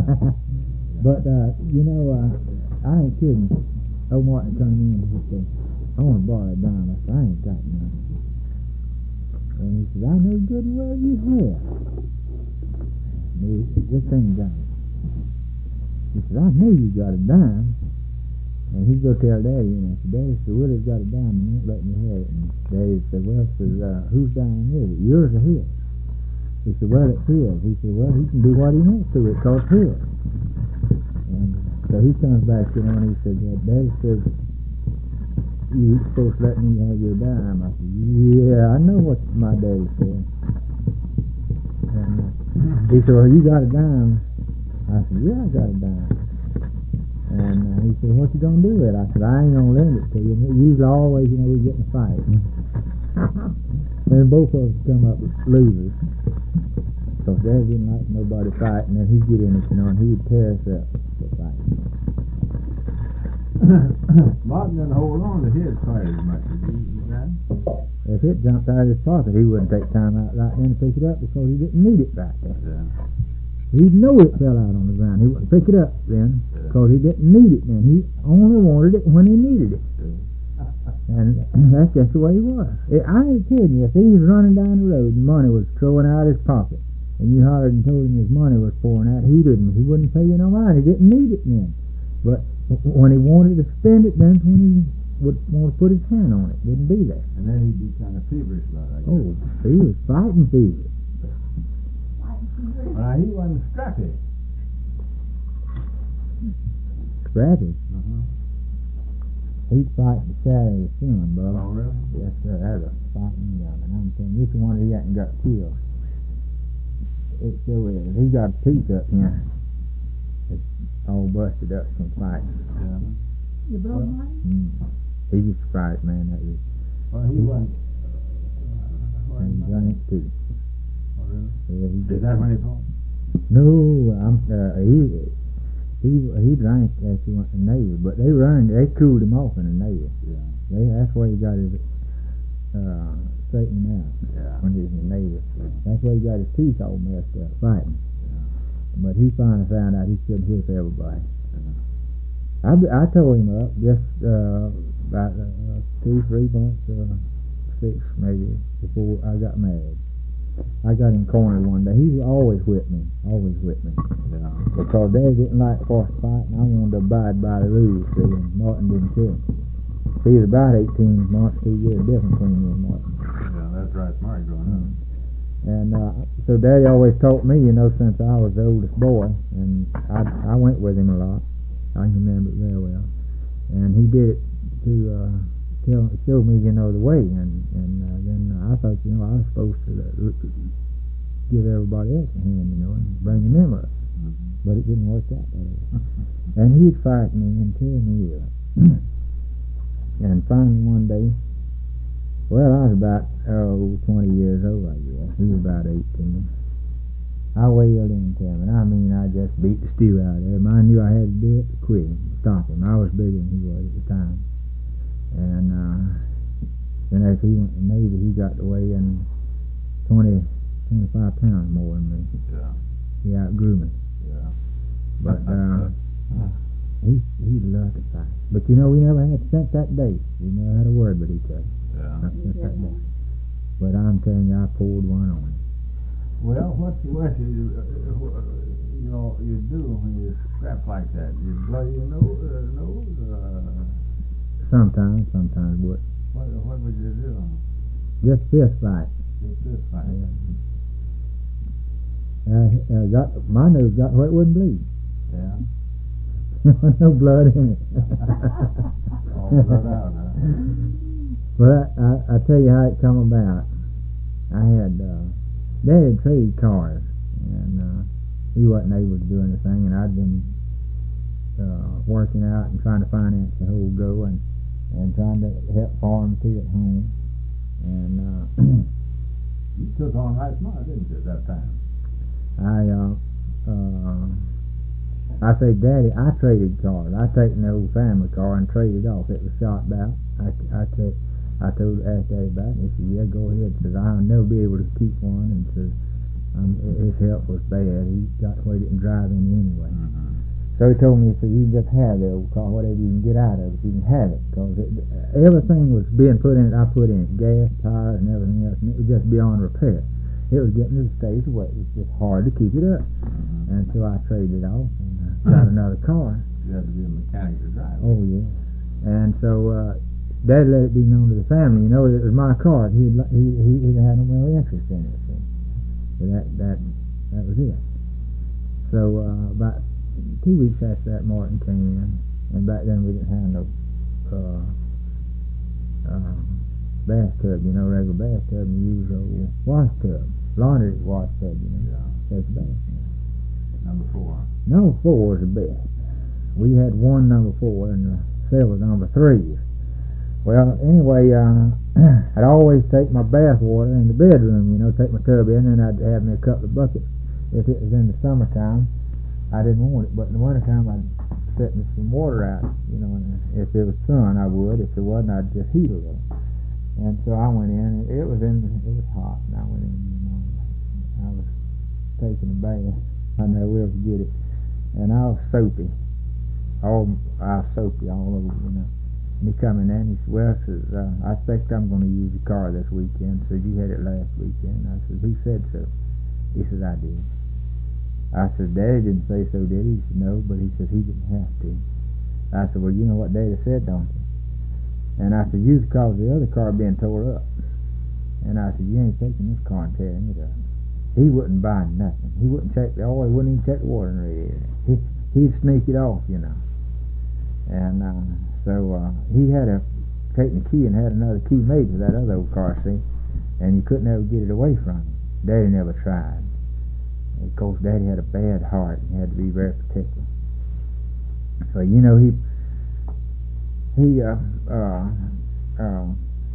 But, uh, you know, uh, I ain't kidding. Old Martin come in and he said, I want to borrow a dime. I said, I ain't got none. And he said, I know good and well you have. And he said, this ain't got it. He said, I know you got a dime. And he'd go tell Daddy, and I said, Daddy said, Willie's got a dime and he won't let me have it. And Daddy said, well, said, uh, whose dime is it? Yours or his? He said, well, it's his. He said, well, he can do what he wants to it, cause it's his. And so he comes back, you know, and he said, yeah, Daddy said, you supposed to let me have your dime. I said, yeah, I know what my daddy said. And uh, he said, well, you got a dime? I said, yeah, I got a dime. And uh, he said, what you going to do with it? I said, I ain't going to lend it to you. And usually always, you know, we get in a fight. And both of us come up with losers. So Dad didn't like nobody fighting, and then he'd get in it, you know, and he'd tear us up for fighting. Martin didn't hold on to his quite as much as you, you got. If it jumped out of his pocket, he wouldn't take time out right then to pick it up because he didn't need it right there. Yeah. He'd know it fell out on the ground. He wouldn't pick it up then Yeah. because he didn't need it then. He only wanted it when he needed it. Yeah. And that's just the way he was. I ain't kidding you. If he was running down the road and money was throwing out his pocket, and you hollered and told him his money was pouring out, he didn't. He wouldn't pay you no mind. He didn't need it then. But when he wanted to spend it, then when he would want to put his hand on it, wouldn't be there. And then he'd be kind of feverish about it. Oh, he was fighting fever. Well, he wasn't scrappy. Scrappy. Uh-huh. He'd fight the shadow of the sun, bro. Oh, really? Yes, sir. That was a fighting young. And I'm telling you, which one he hadn't got killed? It sure is. He got a tooth up here. It's all busted up from fighting. Yeah. You broke Well, mine? Mm. He was a fight, man. That was. Well, he wasn't. Uh, And he wasn't done it too. oh, really? Yeah, he Is did. that when he fought? No, I'm. Uh, he he he drank after he went to the Navy, but they run. They cooled him off in the Navy. Yeah. They that's where he got his uh, straightened out Yeah. when he was in the Navy. That's where he got his teeth all messed up fighting. Yeah. But he finally found out he couldn't whip everybody. Yeah. I, I tore him up just uh, about uh, two, three months, uh, six maybe, before I got married. I got him cornered one day. He always whipped me, always whipped me. Yeah. Because Dad didn't like forced fight, and I wanted to abide by the rules, see, and Martin didn't care. He was about eighteen months, two years different between me and Martin. Yeah, that's right. Smart growing up. And uh, so Daddy always taught me, you know, since I was the oldest boy, and I I went with him a lot. I can remember it very well. And he did it to uh, tell, show me, you know, the way. And and uh, then uh, I thought, you know, I was supposed to uh, give everybody else a hand, you know, and bring them in up. Mm-hmm. But it didn't work out that way. And he'd fight me and tear me up. And finally one day, well, I was about oh, twenty years old, I guess. He was about eighteen. I wailed into him, and I mean, I just beat the stew out of him. I knew I had to do it to quit him, stop him. I was bigger than he was at the time. And uh, then after he went to the Navy, he got to weigh in twenty, twenty-five pounds more than me. Yeah. He outgrew me. Yeah. But uh, he he loved to fight. But you know, we never had since that day. We never had a word with each other. Yeah. Not since that day. But I'm telling you, I poured one on him. Well, what what you uh, you know you do when you scrap like that? You blow your nose, uh, nose. Uh, Sometimes, sometimes what? what what would you do? Just fist fight. Just this fight. Uh, uh, got my nose got where it wouldn't bleed. Yeah. No blood in it. All blood out, huh? But I, I, I tell you how it come about. I had uh, Dad had traded cars, and uh, he wasn't able to do anything, and I'd been uh, working out and trying to finance the whole go, and and trying to help farm too at home. And uh, You took on right smart, didn't you, at that time? I uh, uh, I say, Daddy, I traded cars. I taken the old family car and traded off. It was shot about. I, I, t- I told, asked Daddy about it, and he said, yeah, go ahead. He says, I'll never be able to keep one. And says, um, his health was bad. He got where he didn't drive any anyway. Mm-hmm. So he told me, he said, you can just have the old car, whatever you can get out of it. If you can have it, because it, everything was being put in it. I put in it, gas, tires, and everything else, and it was just beyond repair. It was getting to the stage where it was just hard to keep it up, Mm-hmm. and so I traded it off and uh, got another car. You have to be a mechanic to drive. Oh yeah, and so uh, Dad let it be known to the family, you know, that it was my car. He he he, he had no real interest in it. So, so that that that was it. So uh, about two weeks after that, Martin came in, and back then we didn't have no uh, uh, bathtub, you know, regular bathtub. You use a wash tub, laundry wash tub, you know. Yeah. That's the best. Number four. Number four is the best. We had one number four and uh, several number threes. Well, anyway, uh, I'd always take my bath water in the bedroom, you know, take my tub in, and I'd have me a couple of buckets. If it was in the summertime, I didn't want it, but in the wintertime, I'd set me some water out, you know, and if there was sun, I would. If there wasn't, I'd just heat a little. And so I went in, and it was in, it was hot, and I went in, you know, I was taking a bath. I never will forget it. And I was soapy. All, I was soapy all over, you know. And he come in there, and he said, well, says, uh, I expect I'm going to use the car this weekend. Says, you had it last weekend. I said, who said so? He said, I did. I said, Daddy didn't say so, did he? He said, no, but he said he didn't have to. I said, well, you know what Daddy said, don't you? And I said, you caused the other car being tore up. And I said, you ain't taking this car and tearing it up. He wouldn't buy nothing. He wouldn't check the oil. He wouldn't even check the water in the radiator. He, he'd sneak it off, you know. And uh, so uh, he had to take the key and had another key made for that other old car, see? And you couldn't ever get it away from him. Daddy never tried. Of course, Daddy had a bad heart and had to be very particular. So, you know, he he uh, uh, uh,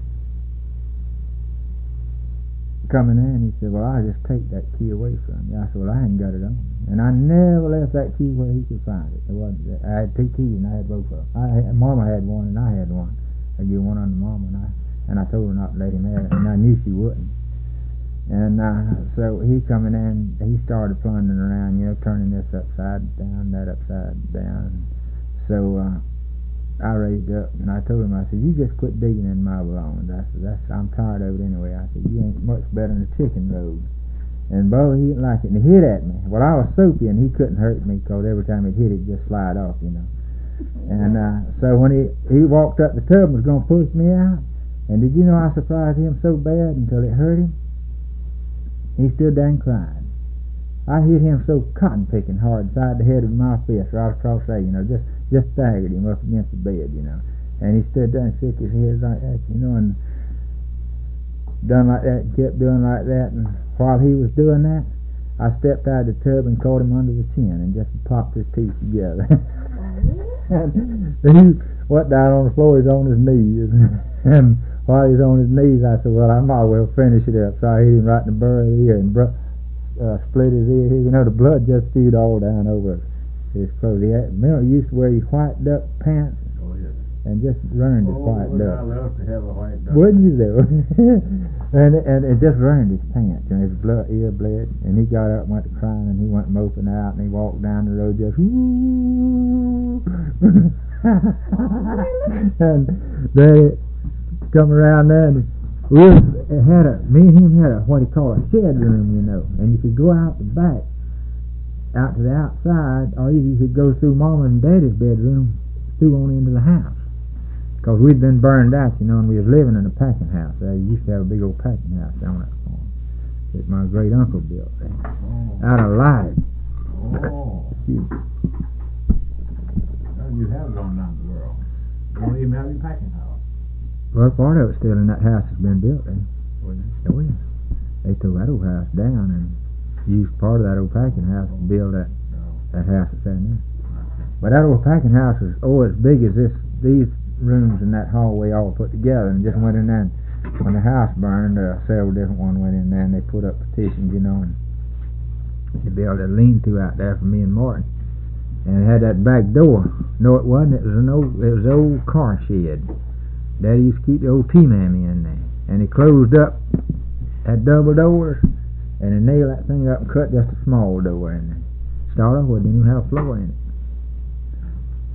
come in there and he said, well, I'll just take that key away from you. I said, well, I hadn't got it on. And I never left that key where he could find it. There wasn't, I had two keys and I had both of them. I had, Mama had one and I had one. I gave one unto Mama, and I, and I told her not to let him have it, and I knew she wouldn't. And uh, so he come in there and he started plundering around, you know, turning this upside down, that upside down. So uh, I raised up and I told him, I said, you just quit digging in my belongings. I said, that's, I'm tired of it anyway. I said, you ain't much better than a chicken road. And Bo, he didn't like it, and he hit at me. Well, I was soapy and he couldn't hurt me, because every time he hit it, it'd just slide off, you know. And uh, so when he, he walked up the tub and was going to push me out, and did you know I surprised him so bad until it hurt him? He stood there and cried. I hit him so cotton-picking hard inside the head of my fist, right across there, you know, just just staggered him up against the bed, you know. And he stood there and shook his head like that, you know, and done like that, and kept doing like that. And while he was doing that, I stepped out of the tub and caught him under the chin and just popped his teeth together. And he went down on the floor, he's on his knees. And while he's on his knees, I said, well, I might well finish it up. So I hit him right in the burr of the ear and br- uh, split his ear. You know, the blood just spewed all down over his clothes. He had, remember, he used to wear his white duck pants? Oh, yes. And just ruined his Oh, white would duck. I love to have a white duck. Wouldn't you though? and and it just ruined his pants, and his blood, ear bled. And he got up and went to crying, and he went moping out, and he walked down the road just. And then it come around there, and we was, it had a me and him had a what he call a shed room, you know, and you could go out the back, out to the outside, or you could go through Mama and Daddy's bedroom, through on into the house. Because we'd been burned out, you know, and we was living in a packing house. They used to have a big old packing house down that farm that my great uncle built there, Oh. out of light. Oh. Excuse me. Well, you have it on down the world. You don't even have your packing house. Well, part of it's still in that house that's been built there. Wouldn't it? Oh yeah. They tore that old house down and used part of that old packing house to build that, No. that house that's in there. But that old packing house was oh as big as this these rooms in that hallway all put together, and just went in there. And when the house burned, uh, several different ones went in there, and they put up petitions, you know, and they built a lean-to out there for me and Martin. And it had that back door. No, it wasn't. It was an old. It was an old car shed. Daddy used to keep the old T-Mammy in there, and he closed up, had double doors, and he nailed that thing up and cut just a small door in there. Started off with, didn't even have a floor in it.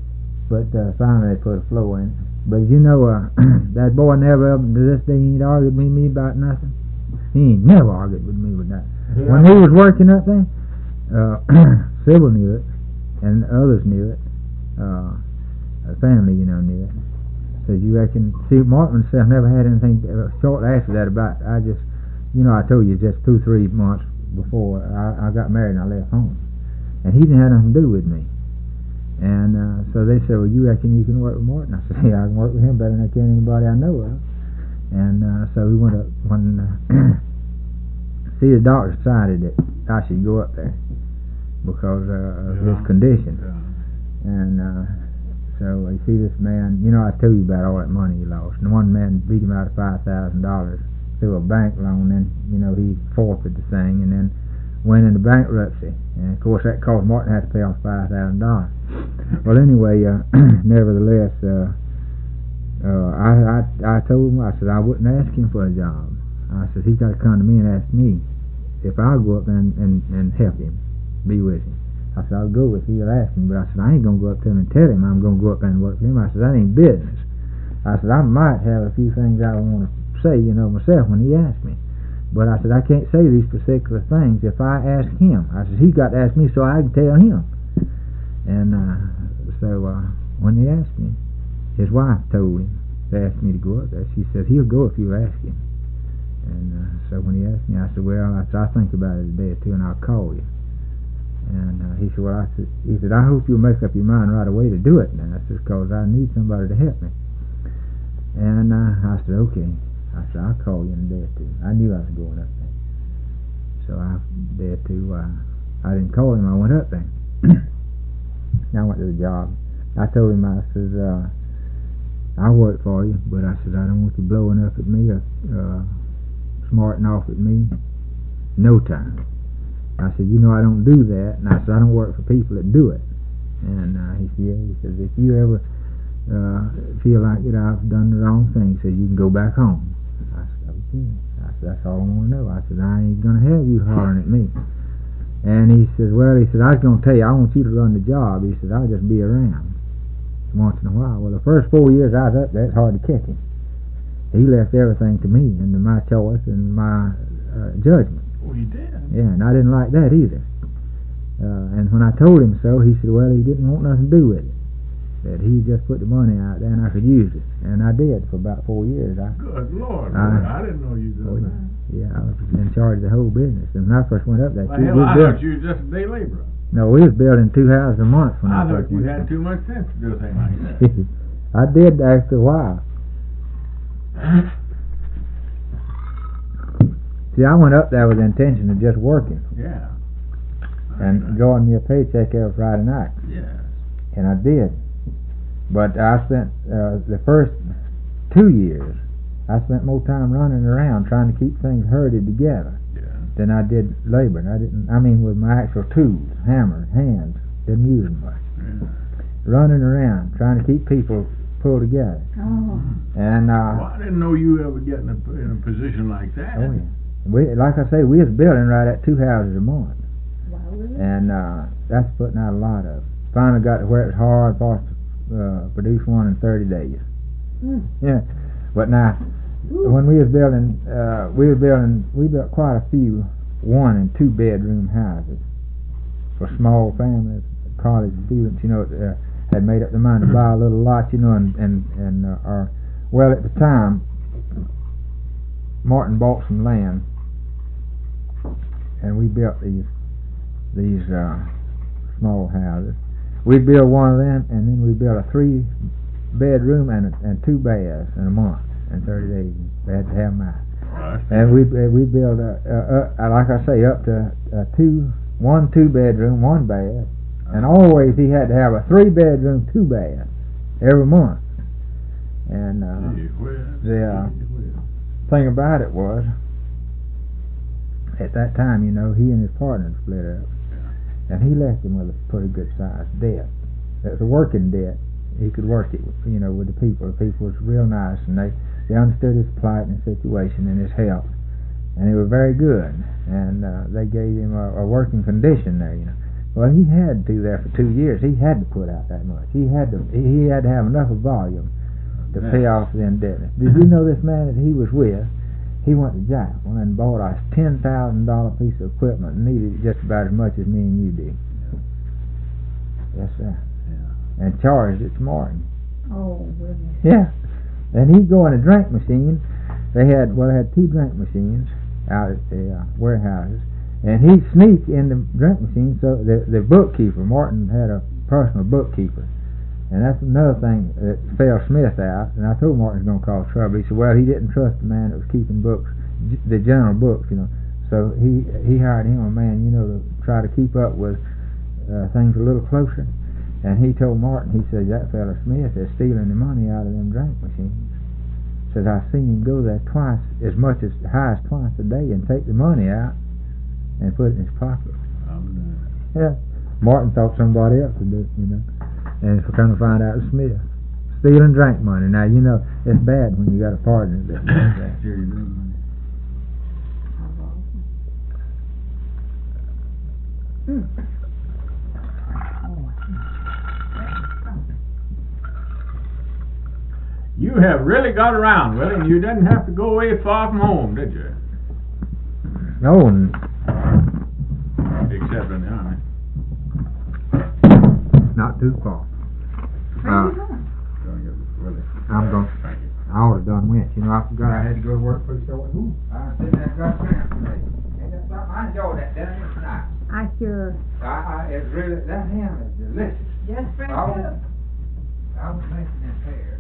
but uh, finally they put a floor in. But you know, uh, that boy never, to this day, he ain't argued with me about nothing. He ain't never argued with me with that. Yeah. When he was working up there, uh, Sybil knew it, and others knew it. Uh, the family, you know, knew it. Says, you reckon, see, Martin himself never had anything uh, short after that about, I just, you know, I told you just two, three months before I, I got married and I left home. And he didn't have nothing to do with me. And uh, so they said, well, you reckon you can work with Martin? I said, yeah, I can work with him better than I can anybody I know of. And uh, so we went up, when, uh, see, the doctor decided that I should go up there because uh, of Yeah. his condition. Yeah. And uh, so you see this man, you know, I told you about all that money he lost. And one man beat him out of five thousand dollars through a bank loan, and, you know, he forfeited the thing and then went into bankruptcy. And of course that caused Martin to have to pay off five thousand dollars. Well, anyway, uh, nevertheless, uh, uh, I, I I told him, I said I wouldn't ask him for a job. I said he's got to come to me and ask me if I'll go up and, and, and help him, be with him. I said I'll go if he'll ask me, but I said I ain't going to go up to him and tell him I'm going to go up there and work for him. I said that ain't business. I said I might have a few things I want to say, you know, myself when he asked me. But I said I can't say these particular things if I ask him. I said he's got to ask me so I can tell him. And uh, so uh, when he asked me, his wife told him to ask me to go up there. She said he'll go if you ask him. And uh, so when he asked me, I said, well, I said, I'll think about it a day or two and I'll call you. And uh, he said, well, I said, he said, I hope you'll make up your mind right away to do it now. I said, because I need somebody to help me. And uh, I said, okay. I said, I'll call you in a day or two. I knew I was going up there. So I, a day or two, uh, I didn't call him. I went up there. I went to the job. I told him, I said, uh, I'll work for you, but I said, I don't want you blowing up at me or uh, smarting off at me. No time. I said, you know I don't do that. And I said, I don't work for people that do it. And uh, he said, yeah. He says, if you ever uh, feel like that I've done the wrong thing, he said, you can go back home. I said, okay. I said, that's all I want to know. I said, I ain't going to have you hollering at me. And he says, well, he said, I was going to tell you, I want you to run the job. He said, I'll just be around once in a while. Well, the first four years I was up there, it's hard to catch him. He left everything to me and to my choice and my uh, judgment. Well, he did. Yeah, and I didn't like that either. Uh, and when I told him so, he said, well, he didn't want nothing to do with it. That he just put the money out there and I could use it. And I did for about four years. I, Good Lord, I, I didn't know you did oh, that. yeah, I was in charge of the whole business. And when I first went up there, Well, we hell, I built- thought you were just a day laborer. no, we was building two houses a month when I, I thought first you went had up too much sense to do a thing like that. there. I did after a while. See, I went up there with the intention of just working Yeah. and drawing me a paycheck every Friday night. Yeah. And I did. But I spent uh, the first two years, I spent more time running around trying to keep things herded together Yeah. than I did laboring. I didn't. I mean, with my actual tools, hammer, hands, didn't use them much. Yeah. Running around trying to keep people pulled together. Oh, And uh, Well, I didn't know you ever get in a, in a position like that. oh yeah, we like I say, we was building right at two houses a month, why was it? and uh, that's putting out a lot of. Finally got to where it was hard for us to uh, produce one in thirty days. Mm. Yeah, but now Ooh. when we was building, uh, we was building, we built quite a few one and two bedroom houses for small families, college students, you know, uh, had made up their mind to buy a little lot, you know, and and and uh, or well, at the time, Martin bought some land, and we built these these uh, small houses. We built one of them, and then we built a three bedroom and a, and two baths in a month in thirty days. We had to have them out. Right. And we uh, we built a, a, a, like I say, up to a two one two bedroom, one bath, and always he had to have a three bedroom, two bath every month. And uh, Gee whiz, the uh, gee whiz. thing about it was, at that time, you know, he and his partner split up, and he left him with a pretty good sized debt. It was a working debt. He could work it, you know, with the people. The people was real nice, and they they understood his plight and his situation and his health, and they were very good. And uh, they gave him a, a working condition there, you know. Well, he had to there for two years. He had to put out that much. He had to. He had to have enough of volume to Yeah. pay off the indebtedness. Did you know this man that he was with? He went to Jackson and bought a ten thousand dollar piece of equipment and needed it just about as much as me and you did. Yes, sir. Yeah. And charged it to Martin. Oh, goodness. Yeah. And he'd go in a drink machine. They had well, they had two drink machines out at the uh, warehouses, and he'd sneak in the drink machine. So the the bookkeeper, Martin, had a personal bookkeeper, and that's another thing that fell Smith out. And I told Martin he was going to cause trouble. He said, well, he didn't trust the man that was keeping books, g- the general books, you know. So he he hired him a man, you know, to try to keep up with uh, things a little closer. And he told Martin, he said, that fella Smith is stealing the money out of them drink machines. Says, I seen him go there twice, as much as high as twice a day, and take the money out and put it in his pocket. I'm, Yeah. Martin thought somebody else would do it, you know. And we're going to find out it was Smith. Stealing drink money. Now, you know, it's bad when you got a partner that does that. Jerry Lynn. You have really got around, Willie, and you didn't have to go away far from home, did you? No, and Except in the army. not too far. Where Uh, you going? Going to get Willie. I'm going. Thank you. I ought to done went. You know, I forgot I had to go to work pretty short. Ooh, I was sitting there and got cramp today. Ain't that something? I enjoyed that dinner tonight. I sure I, I, it's really, that ham is delicious. just I was, I was making this hair.